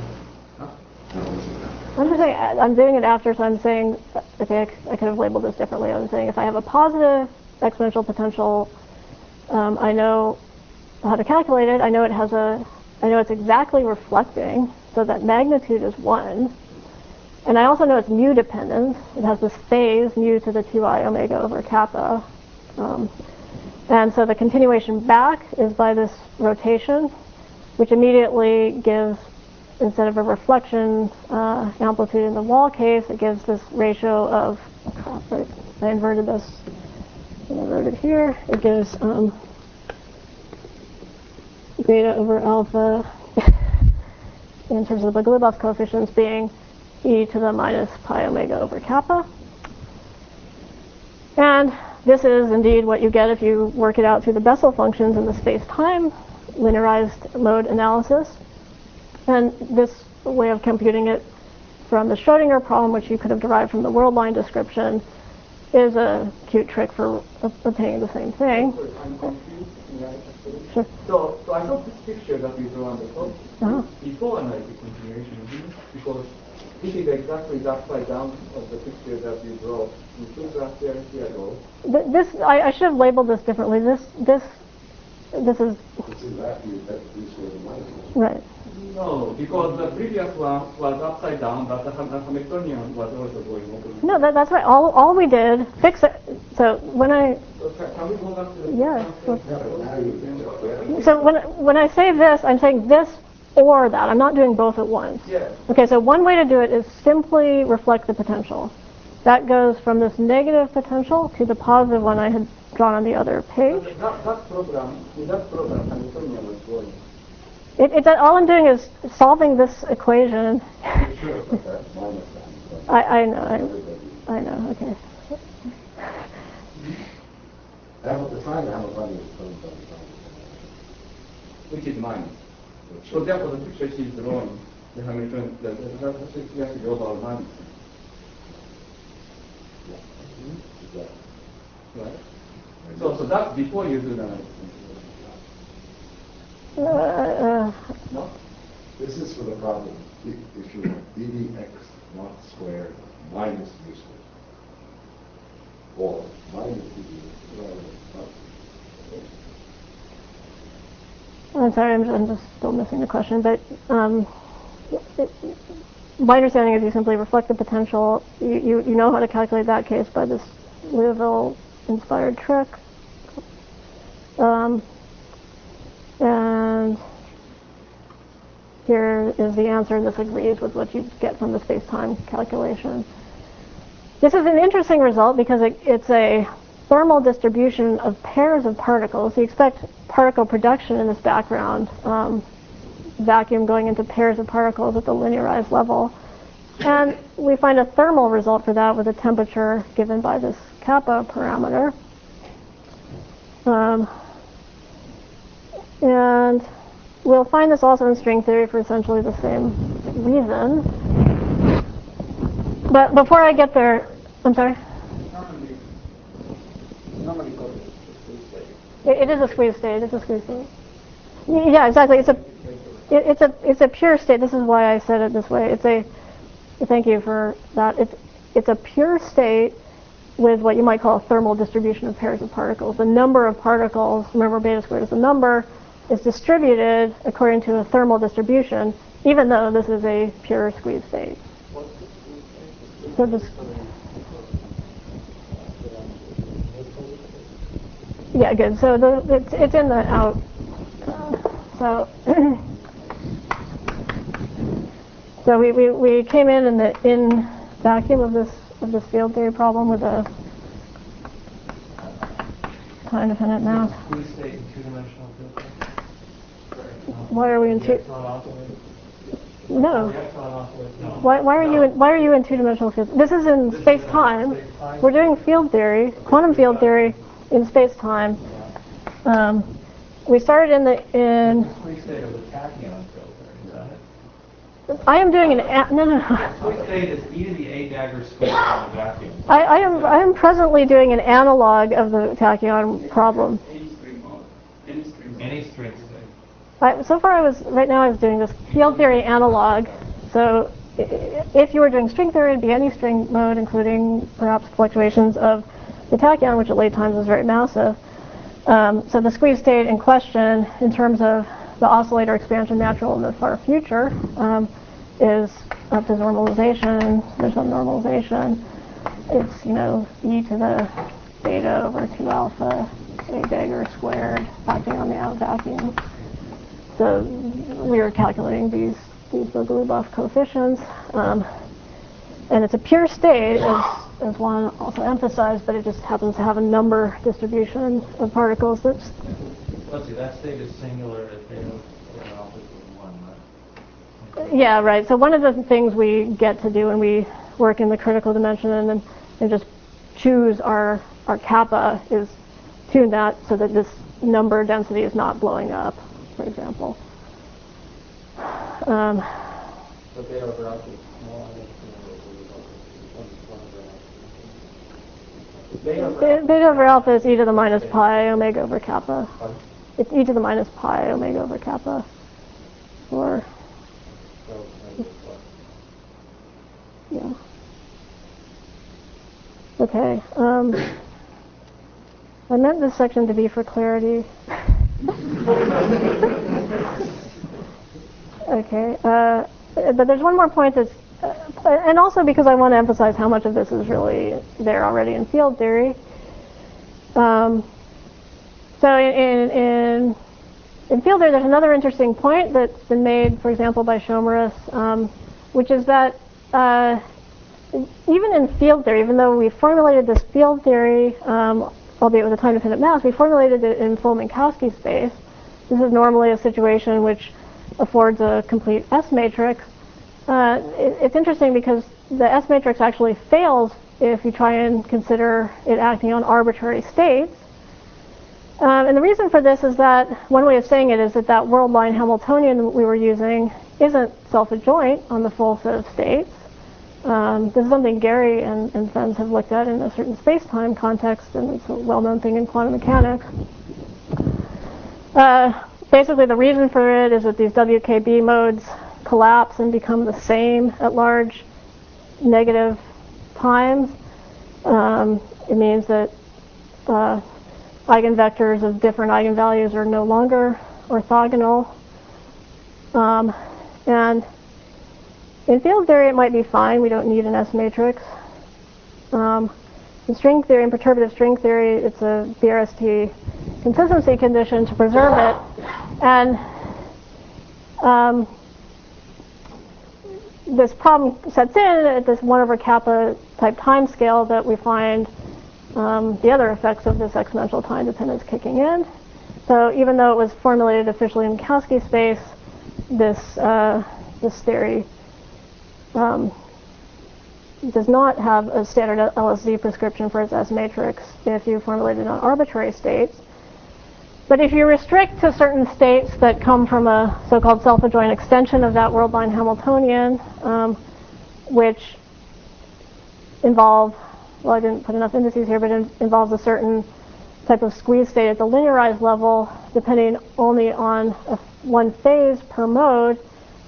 A: I'm just saying, I'm doing it after, so I'm saying, okay, I could have labeled this differently. I'm saying if I have a positive exponential potential, I know how to calculate it. I know it's exactly reflecting, so that magnitude is 1. And I also know it's mu dependent. It has this phase, mu to the 2i omega over kappa. And so the continuation back is by this rotation, which immediately gives, instead of a reflection amplitude in the wall case, it gives this ratio of, I inverted this, and I wrote it here. It gives beta over alpha in terms of the Bogoliubov coefficients being e to the minus pi omega over kappa. And this is indeed what you get if you work it out through the Bessel functions in the space-time linearized mode analysis. And this way of computing it from the Schrodinger problem, which you could have derived from the world line description, is a cute trick for obtaining the same thing.
D: Sorry, I'm confused.
A: Sure.
D: So I thought this picture that you drew on the top before analytic continuation, because this is exactly the upside down of the picture that you draw in 2 class here ago.
A: This I should have labeled this differently. This is
F: It's exactly that this was a minus.
A: right.
D: No, because the previous one was upside down, but the Hamiltonian was also going opposite.
A: No, that's right. All we did fix it. So when I
D: So can we go back to the
A: Yeah.
F: Yeah, but now you
A: so when I say this, I'm saying this or that. I'm not doing both at once.
D: Yeah.
A: Okay, so one way to do it is simply reflect the potential. That goes from this negative potential to the positive one I had drawn on the other page.
D: That program, Hamiltonian was going.
A: All I'm doing is solving this equation. I know. Okay.
F: The sign of Hamiltonian is coming from
D: Which is minus. So therefore the picture she's drawing, the Hamiltonian, the has to go about minus. Right? So that's before you do the analysis. No?
F: This is for the problem. If you have ddx naught squared minus mu squared, or minus ddx.
A: I'm sorry, I'm just still missing the question, but my understanding is you simply reflect the potential. You know how to calculate that case by this Liouville-inspired trick. And here is the answer, and this agrees with what you get from the space-time calculation. This is an interesting result because it's a thermal distribution of pairs of particles. You expect particle production in this background vacuum going into pairs of particles at the linearized level. And we find a thermal result for that with a temperature given by this kappa parameter. And we'll find this also in string theory for essentially the same reason. But before I get there, I'm sorry?
C: Normally called a squeeze state.
A: It is a squeeze state. It's a squeeze state. Yeah, exactly. It's a pure state. This is why I said it this way. Thank you for that. It's a pure state with what you might call a thermal distribution of pairs of particles. The number of particles, remember beta squared is a number, is distributed according to a thermal distribution, even though this is a pure squeeze state. So this, yeah, good. So it's in the out. So we came in the in vacuum of this field theory problem with a time-dependent mass.
B: Squeeze state in two-dimensional field.
A: Why are we in two? No.
B: The epsilon oscillates. No.
A: Why are you in two-dimensional field? This is in space-time. We're doing field theory, quantum field theory in space-time. We started in
B: The squeeze state of the tachyon filter, is that it?
A: I am doing no.
B: Squid state is e to the a dagger squared in a vacuum.
A: I am presently doing an analog of the tachyon problem.
E: Any string mode. Any string mode.
B: Any string state.
A: So far, right now I was doing this field theory analog. So if you were doing string theory, it'd be any string mode, including perhaps fluctuations of the tachyon, which at late times is very massive. So the squeeze state in question, in terms of the oscillator expansion natural in the far future, is up to normalization. There's some normalization. It's, e to the beta over 2 alpha, a dagger squared, acting on the out vacuum. So we are calculating these Bogoliubov coefficients. And it's a pure state, as Juan also emphasized, but it just happens to have a number distribution of particles that's...
B: Let's see, that state is singular if beta alpha equals 1, right?
A: Yeah, right. So one of the things we get to do when we work in the critical dimension and just choose our kappa is tune that so that this number density is not blowing up, for example.
B: So beta over alpha is small.
A: Beta over alpha is e to the minus pi omega over kappa. It's e to the minus pi omega over kappa. Or, yeah. Okay. I meant this section to be for clarity. Okay. But there's one more point that's, and also because I want to emphasize how much of this is really there already in field theory. So in field theory, there's another interesting point that's been made, for example, by Schomerus, which is that even in field theory, even though we formulated this field theory, albeit with a time-dependent mass, we formulated it in full Minkowski space. This is normally a situation which affords a complete S matrix. It's interesting because the S matrix actually fails if you try and consider it acting on arbitrary states. And the reason for this is that one way of saying it is that world line Hamiltonian we were using isn't self-adjoint on the full set of states. This is something Gary and friends have looked at in a certain space-time context, and it's a well-known thing in quantum mechanics. Basically, the reason for it is that these WKB modes collapse and become the same at large negative times. It means that eigenvectors of different eigenvalues are no longer orthogonal. And in field theory, it might be fine. We don't need an S matrix. In string theory, in perturbative string theory, it's a BRST consistency condition to preserve it. And this problem sets in at this 1 over kappa type time scale that we find the other effects of this exponential time dependence kicking in. So even though it was formulated officially in Minkowski space, this theory does not have a standard LSZ prescription for its S matrix if you formulate it on arbitrary states. But if you restrict to certain states that come from a so-called self-adjoint extension of that world line Hamiltonian, which involve, well, I didn't put enough indices here, but it involves a certain type of squeeze state at the linearized level, depending only on one phase per mode,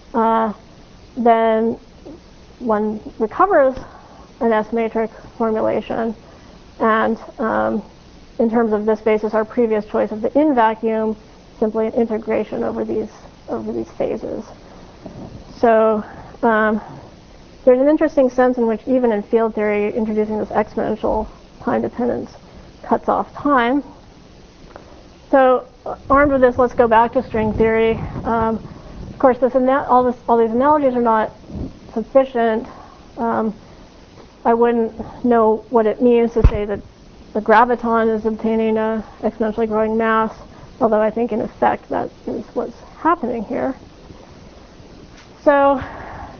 A: then one recovers an S matrix formulation. And in terms of this basis, our previous choice of the in vacuum, simply an integration over these phases. So there's an interesting sense in which even in field theory, introducing this exponential time dependence cuts off time. So armed with this, let's go back to string theory. Of course, all these analogies are not sufficient. I wouldn't know what it means to say that the graviton is obtaining an exponentially growing mass, although I think in effect that is what's happening here. So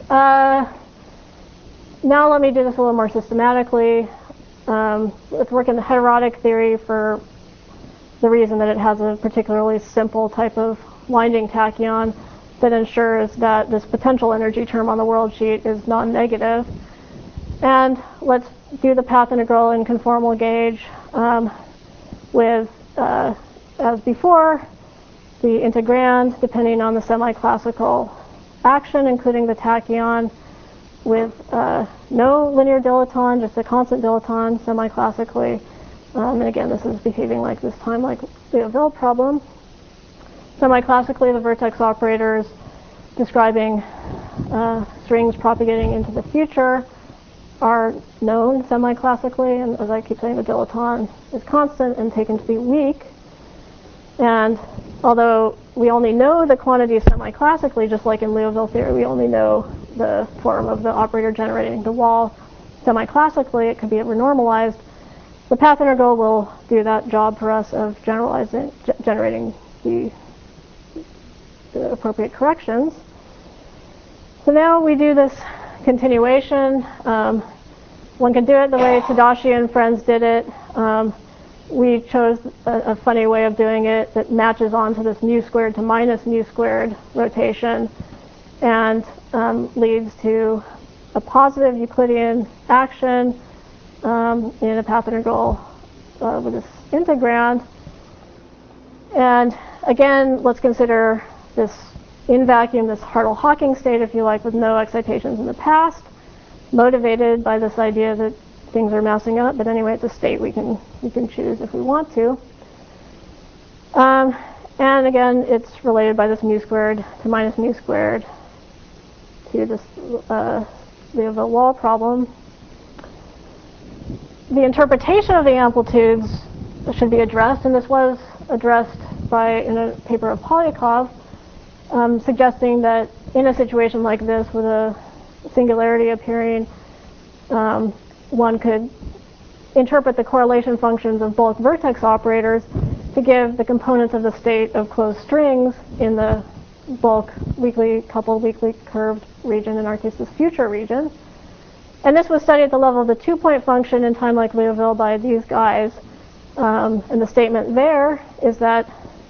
A: now let me do this a little more systematically. Let's work in the heterotic theory for the reason that it has a particularly simple type of winding tachyon. that ensures that this potential energy term on the world sheet is non-negative. And let's do the path integral in conformal gauge with, as before, the integrand depending on the semi-classical action, including the tachyon, with no linear dilaton, just a constant dilaton semi-classically. And again, this is behaving like this time like Liouville problem. Semi-classically, the vertex operators describing strings propagating into the future are known semi-classically, and as I keep saying, the dilaton is constant and taken to be weak. And although we only know the quantity semi-classically, just like in Liouville theory, we only know the form of the operator generating the wall semi-classically, it could be renormalized. The path integral will do that job for us of generating the appropriate corrections. So now we do this continuation. One can do it the way Tadashi and friends did it. We chose a funny way of doing it that matches onto this mu squared to minus mu squared rotation and leads to a positive Euclidean action in a path integral with this integrand. And again, let's consider this in vacuum, this Hartle-Hawking state, if you like, with no excitations in the past, motivated by this idea that things are messing up. But anyway, it's a state we can choose if we want to. And again, it's related by this mu squared to minus mu squared to this Liouville wall problem. The interpretation of the amplitudes should be addressed, and this was addressed in a paper of Polyakov, suggesting that in a situation like this with a singularity appearing, one could interpret the correlation functions of bulk vertex operators to give the components of the state of closed strings in the bulk weakly coupled, weakly curved region, in our case this future region. And this was studied at the level of the 2-point function in time like Liouville by these guys. And the statement there is that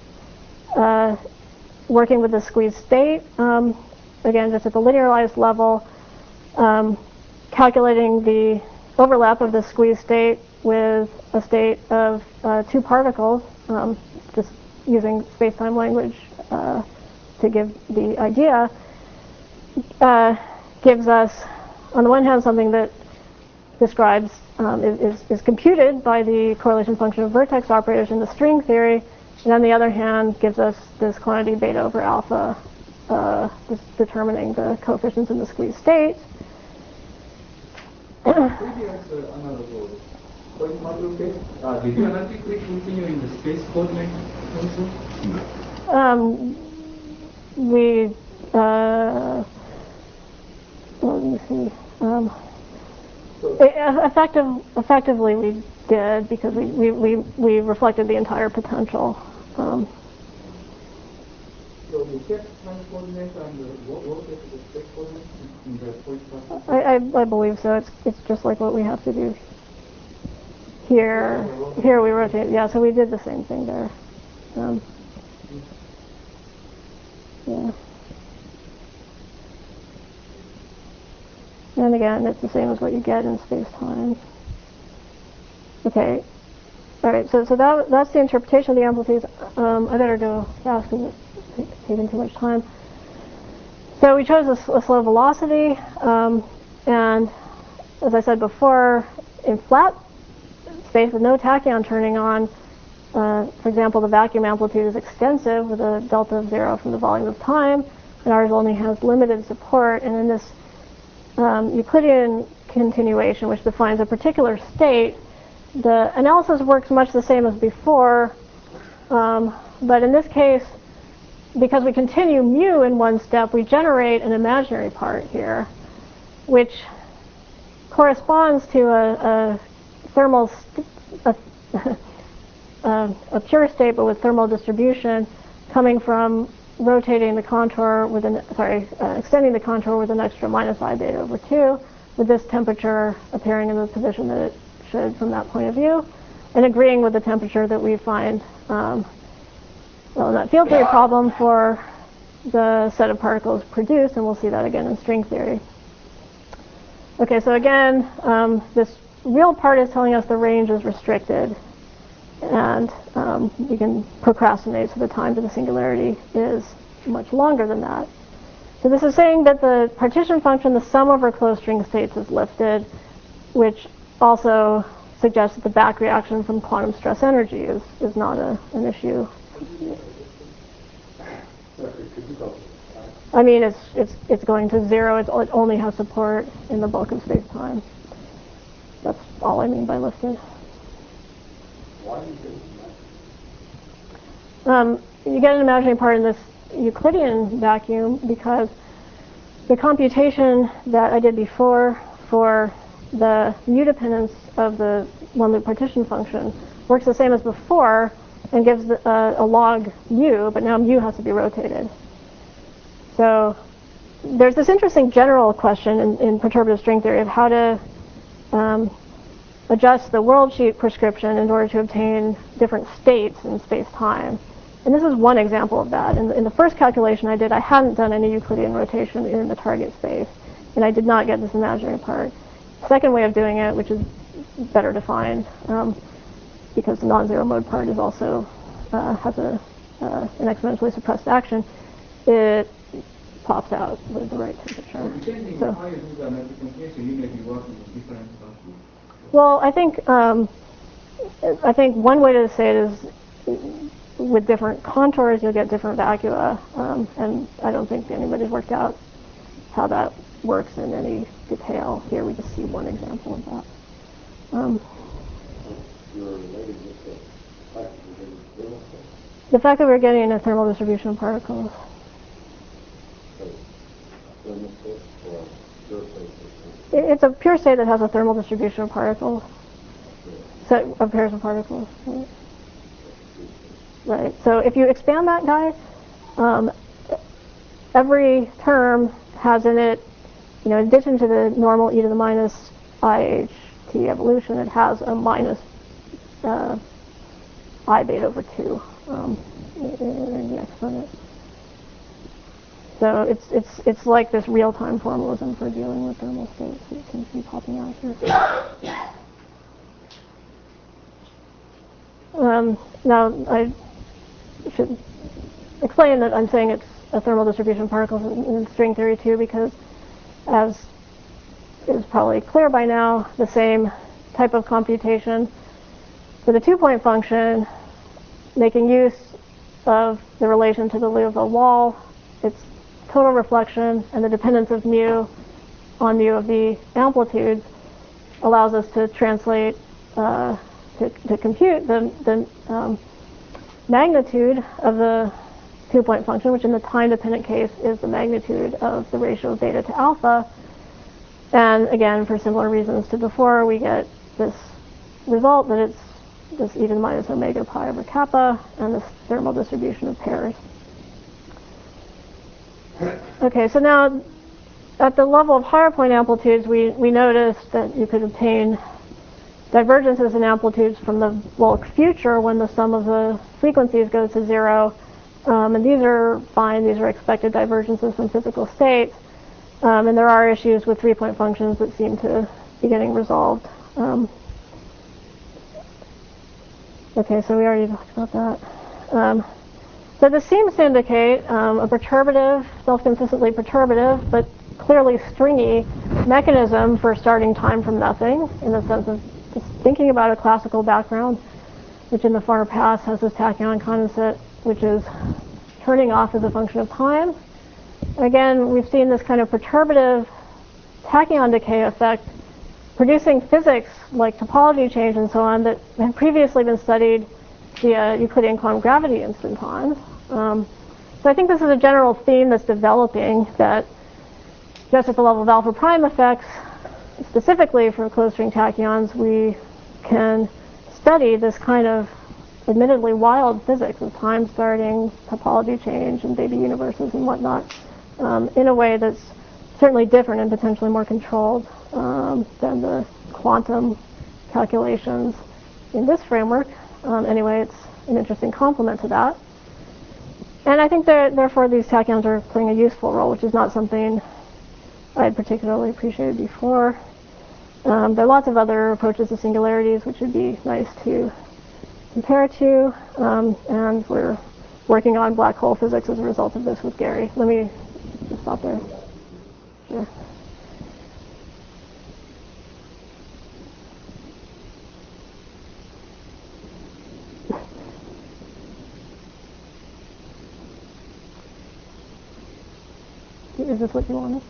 A: working with the squeezed state, again, just at the linearized level, calculating the overlap of the squeezed state with a state of 2 particles, just using space-time language to give the idea, gives us, on the one hand, something that describes, is computed by the correlation function of vertex operators in the string theory, and on the other hand, gives us this quantity beta over alpha, determining the coefficients in the squeezed state.
D: Previous analog point model case, did you analytically continue in the space coordinate also?
A: Let me see. Effectively, we did, because we reflected the entire potential.
D: So you kept time coordinate and what is the space coordinate in the point model?
A: I believe so. It's just like what we have to do here. Here we rotate. Yeah, so we did the same thing there. Yeah. And again, it's the same as what you get in space-time. Okay. All right, so that's the interpretation of the amplitudes. I better go fast because it's taking too much time. So we chose a slow velocity, and as I said before, in flat space with no tachyon turning on, for example, the vacuum amplitude is extensive with a delta of 0 from the volume of time, and ours only has limited support. And in this Euclidean continuation, which defines a particular state, the analysis works much the same as before, but in this case, because we continue mu in one step, we generate an imaginary part here, which corresponds to a thermal, a pure state, but with thermal distribution, coming from rotating the contour with extending the contour with an extra minus I beta over 2, with this temperature appearing in the position that it should from that point of view, and agreeing with the temperature that we find in that field theory problem for the set of particles produced, and we'll see that again in string theory. Okay, so again, this real part is telling us the range is restricted, and we can procrastinate, so the time to the singularity is much longer than that. So this is saying that the partition function, the sum over closed string states, is lifted, which also suggests that the back reaction from quantum stress energy is not an issue. I mean, it's going to zero. It only has support in the bulk of space-time. That's all I mean by lifted.
F: Why do you do
A: You get an imaginary part in this Euclidean vacuum because the computation that I did before for the mu dependence of the one-loop partition function works the same as before and gives a log mu, but now mu has to be rotated. So there's this interesting general question in perturbative string theory of how to adjust the world sheet prescription in order to obtain different states in space-time. And this is one example of that. In the first calculation I did, I hadn't done any Euclidean rotation in the target space, and I did not get this imaginary part. Second way of doing it, which is better defined, because the non-zero mode part is also has an exponentially suppressed action, it pops out with the right temperature.
D: Depending on how you do the multiplication, you may be working with different functions.
A: Well, I think one way to say it is with different contours, you'll get different vacua, and I don't think anybody's worked out how that works in any detail. Here we just see one example of that. The fact that we're getting a thermal distribution of particles. It's a pure state that has a thermal distribution of particles, set of pairs of particles. Right. So if you expand that guy, every term has in it, in addition to the normal e to the minus IHT evolution, it has a minus I beta over 2 in the exponent. So it's like this real-time formalism for dealing with thermal states that seems to be popping out here. Now I should explain that I'm saying it's a thermal distribution of particles in string theory too, because as is probably clear by now, the same type of computation for the two-point function, making use of the relation to the Liouville wall, its total reflection, and the dependence of mu on mu of the amplitudes allows us to translate, to compute the magnitude of the two-point function, which in the time-dependent case is the magnitude of the ratio of beta to alpha. And again, for similar reasons to before, we get this result that it's this e to the minus omega pi over kappa and this thermal distribution of pairs. Okay, so now at the level of higher point amplitudes, we noticed that you could obtain divergences in amplitudes from the bulk future when the sum of the frequencies goes to 0. And these are fine. These are expected divergences from physical states. And there are issues with three-point functions that seem to be getting resolved. Okay, so we already talked about that. So this seems to indicate a perturbative, self-consistently perturbative, but clearly stringy mechanism for starting time from nothing, in the sense of just thinking about a classical background, which in the far past has this tachyon condensate, which is turning off as a function of time. Again, we've seen this kind of perturbative tachyon decay effect producing physics like topology change and so on that had previously been studied via Euclidean quantum gravity instantons. So I think this is a general theme that's developing, that just at the level of alpha prime effects, specifically for closed string tachyons, we can study this kind of admittedly wild physics of time starting, topology change, and baby universes and whatnot, in a way that's certainly different and potentially more controlled than the quantum calculations in this framework. Anyway, it's an interesting complement to that. And I think therefore these tachyons are playing a useful role, which is not something I had particularly appreciated before. There are lots of other approaches to singularities which would be nice to compare to, and we're working on black hole physics as a result of this with Gary. Let me just stop there. Sure. Is this what you wanted?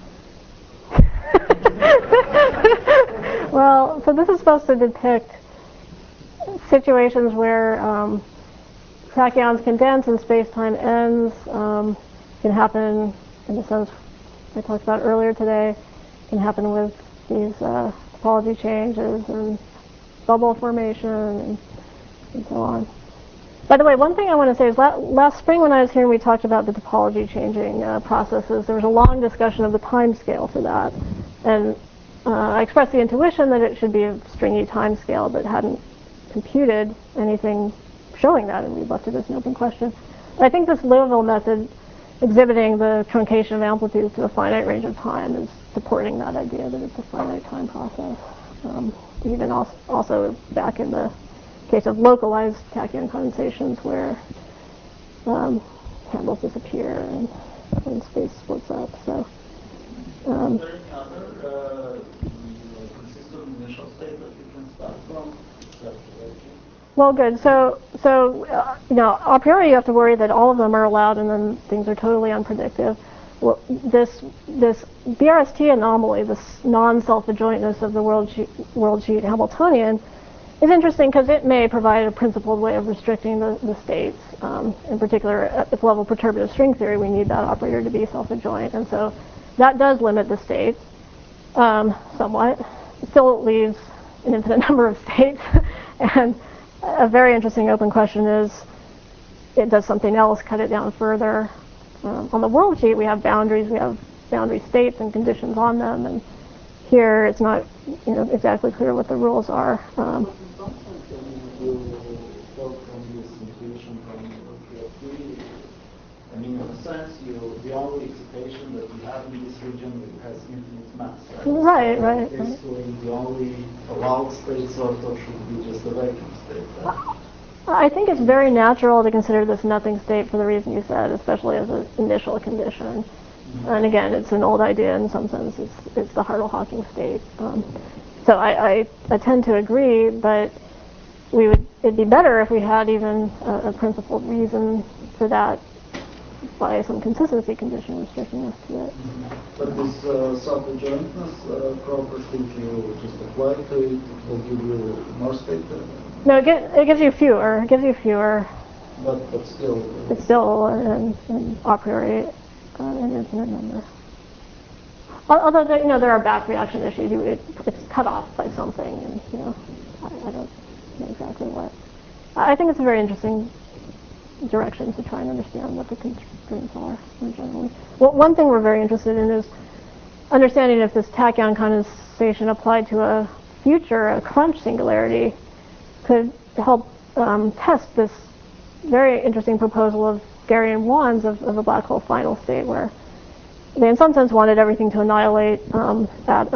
A: Well, so this is supposed to depict situations where tachyons condense and space-time ends. Can happen in the sense I talked about earlier today. Can happen with these topology changes and bubble formation and so on. By the way, one thing I want to say is last spring when I was here and we talked about the topology changing processes, there was a long discussion of the time scale for that. And I expressed the intuition that it should be a stringy time scale, but hadn't computed anything showing that, and we left it as an open question. But I think this Liouville method exhibiting the truncation of amplitudes to a finite range of time is supporting that idea that it's a finite time process. Even also back in the case of localized tachyon condensations where handles disappear and when space splits up. So,
C: is there any other consistent initial state that you can start from?
A: Well, good. So a priori you have to worry that all of them are allowed and then things are totally unpredictable. Well, this BRST anomaly, this non-self-adjointness of the world sheet Hamiltonian, is interesting because it may provide a principled way of restricting the states. In particular, at the level of perturbative string theory, we need that operator to be self-adjoint, and so that does limit the states somewhat. It still leaves an infinite number of states, and a very interesting open question is, does something else cut it down further? On the world sheet, we have boundaries. We have boundary states and conditions on them, and here it's not exactly clear what the rules are.
C: I mean, in a sense, the only excitation that you have in this region has infinite mass, right?
A: Right.
C: So basically, the only allowed state sort of should be just a vacuum state. Right?
A: I think it's very natural to consider this nothing state for the reason you said, especially as an initial condition. Mm-hmm. And again, it's an old idea in some sense. It's the Hartle-Hawking state. So I tend to agree, but it'd be better if we had even a principled reason for that by some consistency condition restricting us to it.
C: But this self-adjointness property, if you just apply to it, it will give you more state.
A: No, it gives you fewer. It gives you fewer.
C: But still.
A: It's still an a priori an infinite number. Although there are back reaction issues. It's cut off by something, and I don't know exactly what. I think it's a very interesting direction to try and understand what the constraints are more generally. Well, one thing we're very interested in is understanding if this tachyon condensation applied to a crunch singularity could help test this very interesting proposal of Gary and Wands of a black hole final state, where they in some sense wanted everything to annihilate at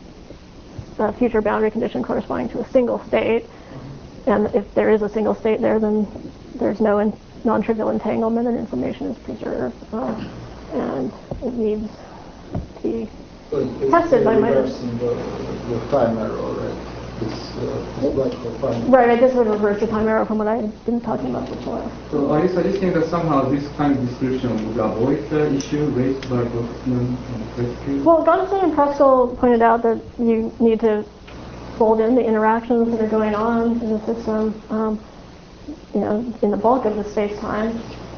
A: a future boundary condition corresponding to a single state. And if there is a single state there, then there's no non-trivial entanglement and information is preserved. And it needs to be tested by
C: reversing the time error, right? This black hole time.
A: Right, this would reverse the time error from what I've been talking about before.
D: So are you suggesting that somehow this kind of description would avoid the issue raised by Gottesman and Kresge?
A: Well, Gottesman and Preskill pointed out that you need to fold in the interactions that are going on in the system, in the bulk of the space-time.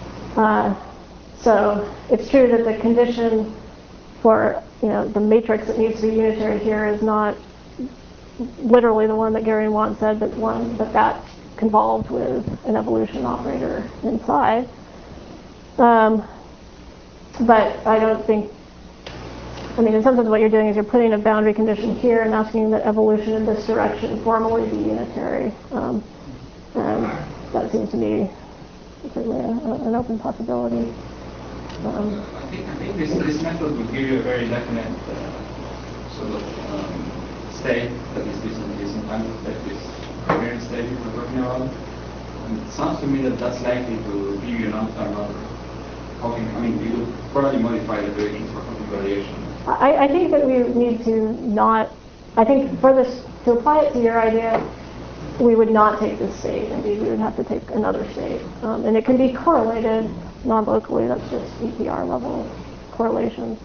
A: So it's true that the condition for, the matrix that needs to be unitary here is not literally the one that Gary and Wands said, but one that convolved with an evolution operator inside. But I don't think, in some sense what you're doing is you're putting a boundary condition here and asking that evolution in this direction formally be unitary. And that seems to me certainly an open possibility.
E: I think this method would give you a very definite sort of state that is this entangled state, this covariant state you were talking about. And it sounds to me that that's likely to give you another Hawking. I mean, you would probably modify the equations for Hawking variation.
A: I think that we need to not. I think for this to apply it to your idea, we would not take this state. Indeed, we would have to take another state, and it can be correlated non-locally. That's just EPR level correlation.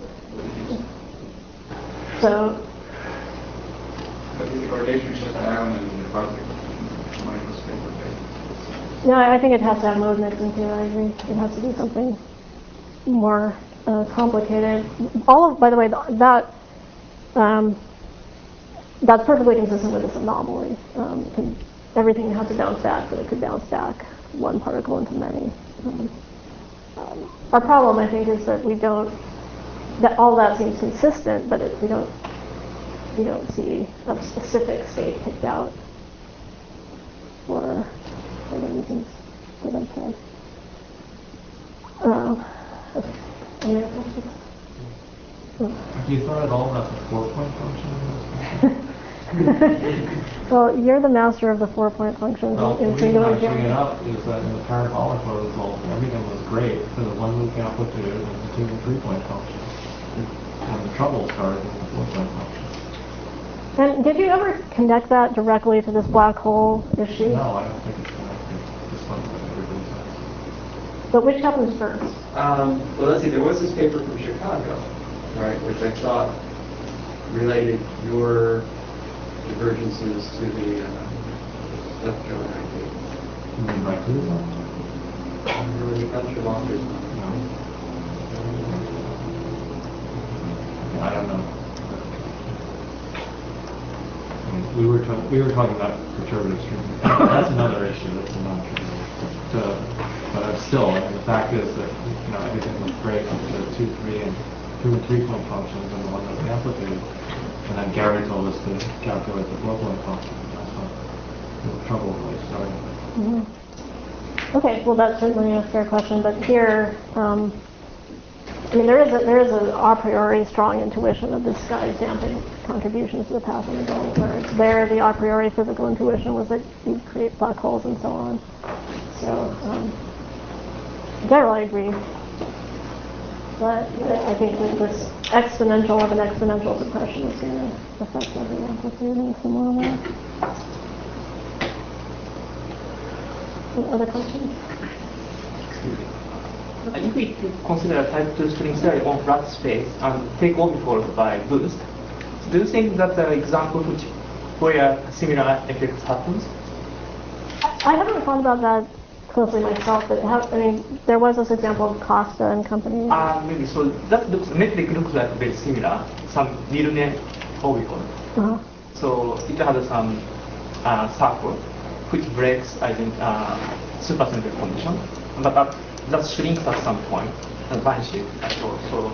A: So.
E: But the correlation is just ion and the particle minus paper base.
A: No, I think it has to have mode mixing too. I agree. It has to be something more complicated. By the way, that's perfectly consistent with this anomaly. Everything has to bounce back, but it could bounce back one particle into many. Our problem, I think, is that that all that seems consistent, but we don't see a specific state picked out for the reasons that I said. Any other questions?
B: Have you thought at all about the 4-point function?
A: Well, you're the master of the 4-point functions
B: Well, the
A: in
B: reason
A: singular
B: I bring it
A: geometry.
B: up is that in the parabolic result, everything was great for the one-loop amplitude and the 2 and 3-point function. And the trouble started with the 4-point function.
A: And did you ever connect that directly to this black hole issue?
B: No, I don't think it's connected. Just like everybody says.
A: But which happens first?
E: Well, let's see, there was this paper from Chicago, right, which I thought related your divergences to the electron activity.
B: You mean by two?
E: There was a bunch of authors.
B: No. I don't know. I mean, we were talking about perturbative streaming. That's another issue. That's a non-trivial. But still, I mean, the fact is that everything was great up to 2, 3, and 2 and 3-point functions and the one that's amplitude. And then Gary told us to calculate the 4-point function. That's when the trouble really started.
A: Mm-hmm. Okay, well that's certainly a fair question, but here, I mean, there is a a priori strong intuition of this guy's damping contributions to the path in the goal, whereas there the a priori physical intuition was that you'd create black holes and so on. So, generally I agree. But I think that this exponential of an exponential suppression is going to affect every amplitude in a similar way. Any other questions?
G: If we consider a type 2 string theory on flat space and take orbifold by boost, do you think that's an example where similar effects happens?
A: I haven't thought about that closely myself, but there was this example of Costa and company.
G: Maybe. So that metric looks like very similar. Some Milne orbifold.
A: Uh-huh.
G: So it has some circle which breaks, I think, supersymmetric condition, but that shrinks at some point and vanishes at all. So.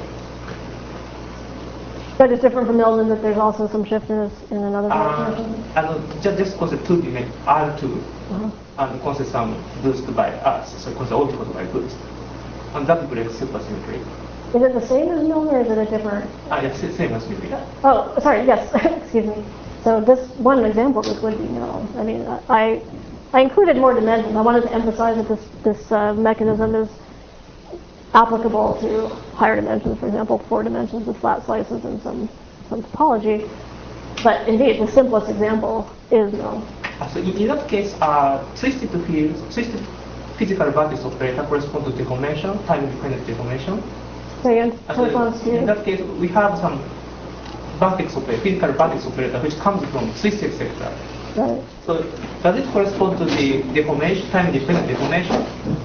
A: But it's different from Milne that there's also some shift in another direction.
G: And just concept 2 dimension R2, and concept some boost by us, so concept orbifold by boost, and that breaks supersymmetry.
A: Is it the same as Milne or is it a different?
G: Yes, same as Milne.
A: Oh, sorry. Yes, excuse me. So this one example, this would be Milne. I mean, I included more dimensions. I wanted to emphasize that this mechanism is applicable to higher dimensions, for example, 4 dimensions with flat slices and some topology. But indeed, the simplest example is Milne.
G: So in that case, twisted physical vertex operator correspond to deformation, time-dependent deformation.
A: So in
G: that case, we have some vertex operator, physical vertex operator, which comes from twisted sector.
A: Right.
G: So does it correspond to the deformation, time-dependent deformation,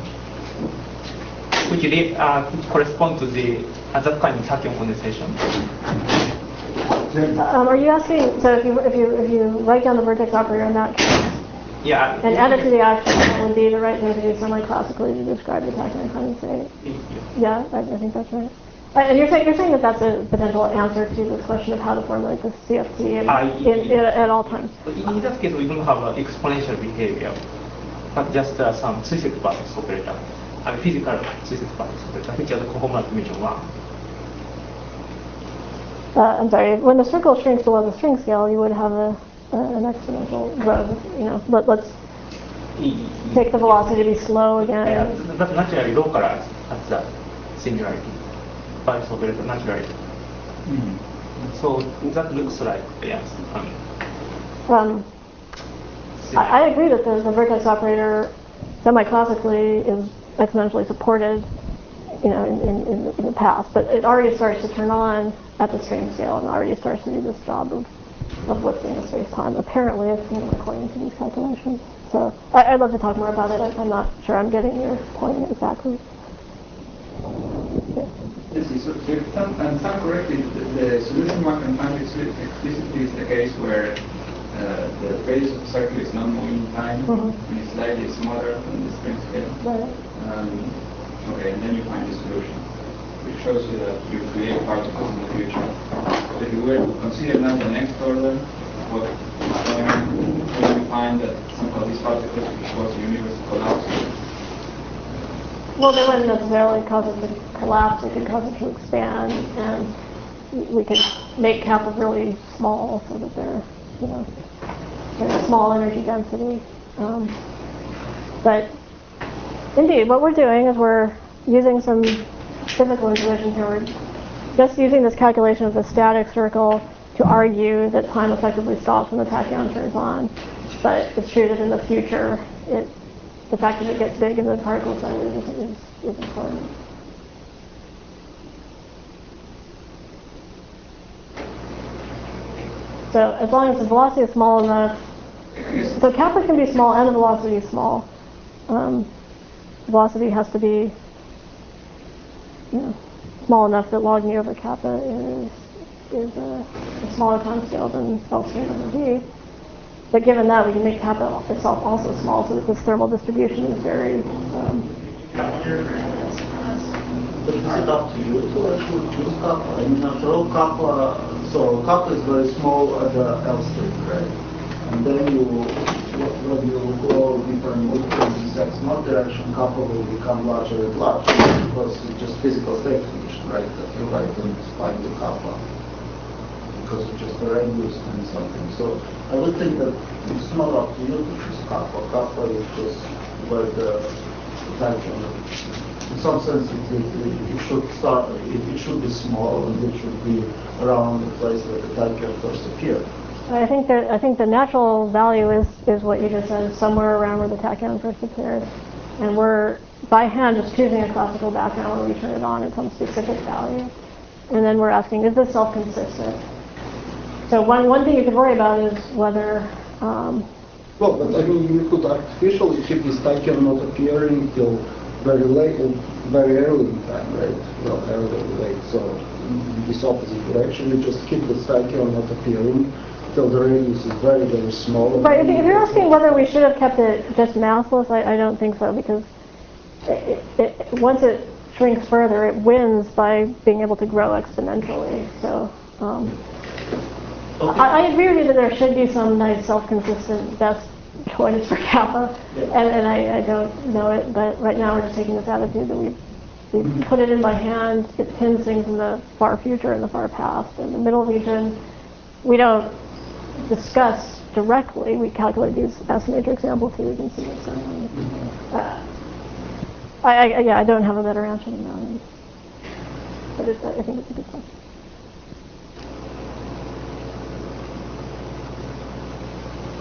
G: which correspond to the that kind of tachyon condensation?
A: Are you asking? So if you write down the vertex operator in that case,
G: yeah,
A: and add it to the action, that would be the right thing to do semi-classically to describe the tachyon condensate. Yeah, I think that's right. And you're saying that that's a potential answer to this question of how to formulate the CFT at all times.
G: In that case, we don't have exponential behavior. but just some twisted vertex operator, and physical twisted vertex operator, which are the conformal dimension 1.
A: I'm sorry, when the circle shrinks below the string scale, you would have an exponential growth. Let's take the velocity to be slow again.
G: But naturally localized at the singularity. Vertex operator naturally. So that looks like, yes.
A: I agree that the vertex operator semi-classically is exponentially supported, in the past, but it already starts to turn on at the string scale and already starts to do this job of lifting the space-time. Apparently, according to these calculations. So I'd love to talk more about it. I'm not sure I'm getting your point exactly.
E: Yes, so if I'm correctly, the solution one can find explicitly is the case where the radius of the circle is not moving in time and it's slightly smaller than the string scale.
A: Right.
E: Okay, and then you find the solution, which shows you that you create particles in the future. So if you were to consider now the next order, what when you find that somehow these particles will cause the universe to collapse?
A: Well, they wouldn't necessarily cause it to collapse. They could cause it to expand, and we could make kappa really small so that they're, very small energy density. But indeed, what we're doing is we're using some physical intuition here. We're just using this calculation of the static circle to argue that time effectively stops when the tachyon turns on. But it's true that in the future, the fact that it gets big in the particle size is important. So as long as the velocity is small enough, so kappa can be small and the velocity is small. Velocity has to be small enough that log mu over kappa is a smaller time scale than L2 over V. But given that, we can make kappa itself also small so that this thermal distribution is very...
C: But is it up to you to actually choose kappa? I mean, after all, kappa is very small at the L state, right? And then when you go deeper and multiple in x0 direction, kappa will become larger and larger because it's just physical state condition, right? That you write and find the kappa because it's just a radius and something. So I would think that it's not up to you to choose kappa. Kappa is just where the tachyon. In some sense, it should start. It should be small, and it should be around the place where the tachyon first appeared.
A: I think the natural value is what you just said, somewhere around where the tachyon first appears, and we're by hand just choosing a classical background where we turn it on at some specific value, and then we're asking, is this self-consistent? So one thing you could worry about is whether.
C: Well, but I mean, you could artificially keep this tachyon not appearing till very late, very early in time, right? Well, early or late. So in this opposite direction, you just keep the tachyon not appearing till the radius is very, very small.
A: Right. If you're asking whether we should have kept it just massless, I don't think so, because once it shrinks further, it wins by being able to grow exponentially. So I agree with you that there should be some nice self-consistent best choice for kappa, and I don't know it, but right now we're just taking this attitude that we put it in by hand. It pins things in the far future and the far past. In the middle region, we don't discuss directly. We calculate these S matrix amplitudes and see what's going on. I don't have a better answer than that, but I think it's a good question.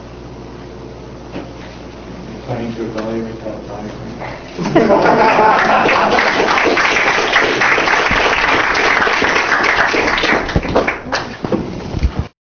B: Trying to evaluate that diagram.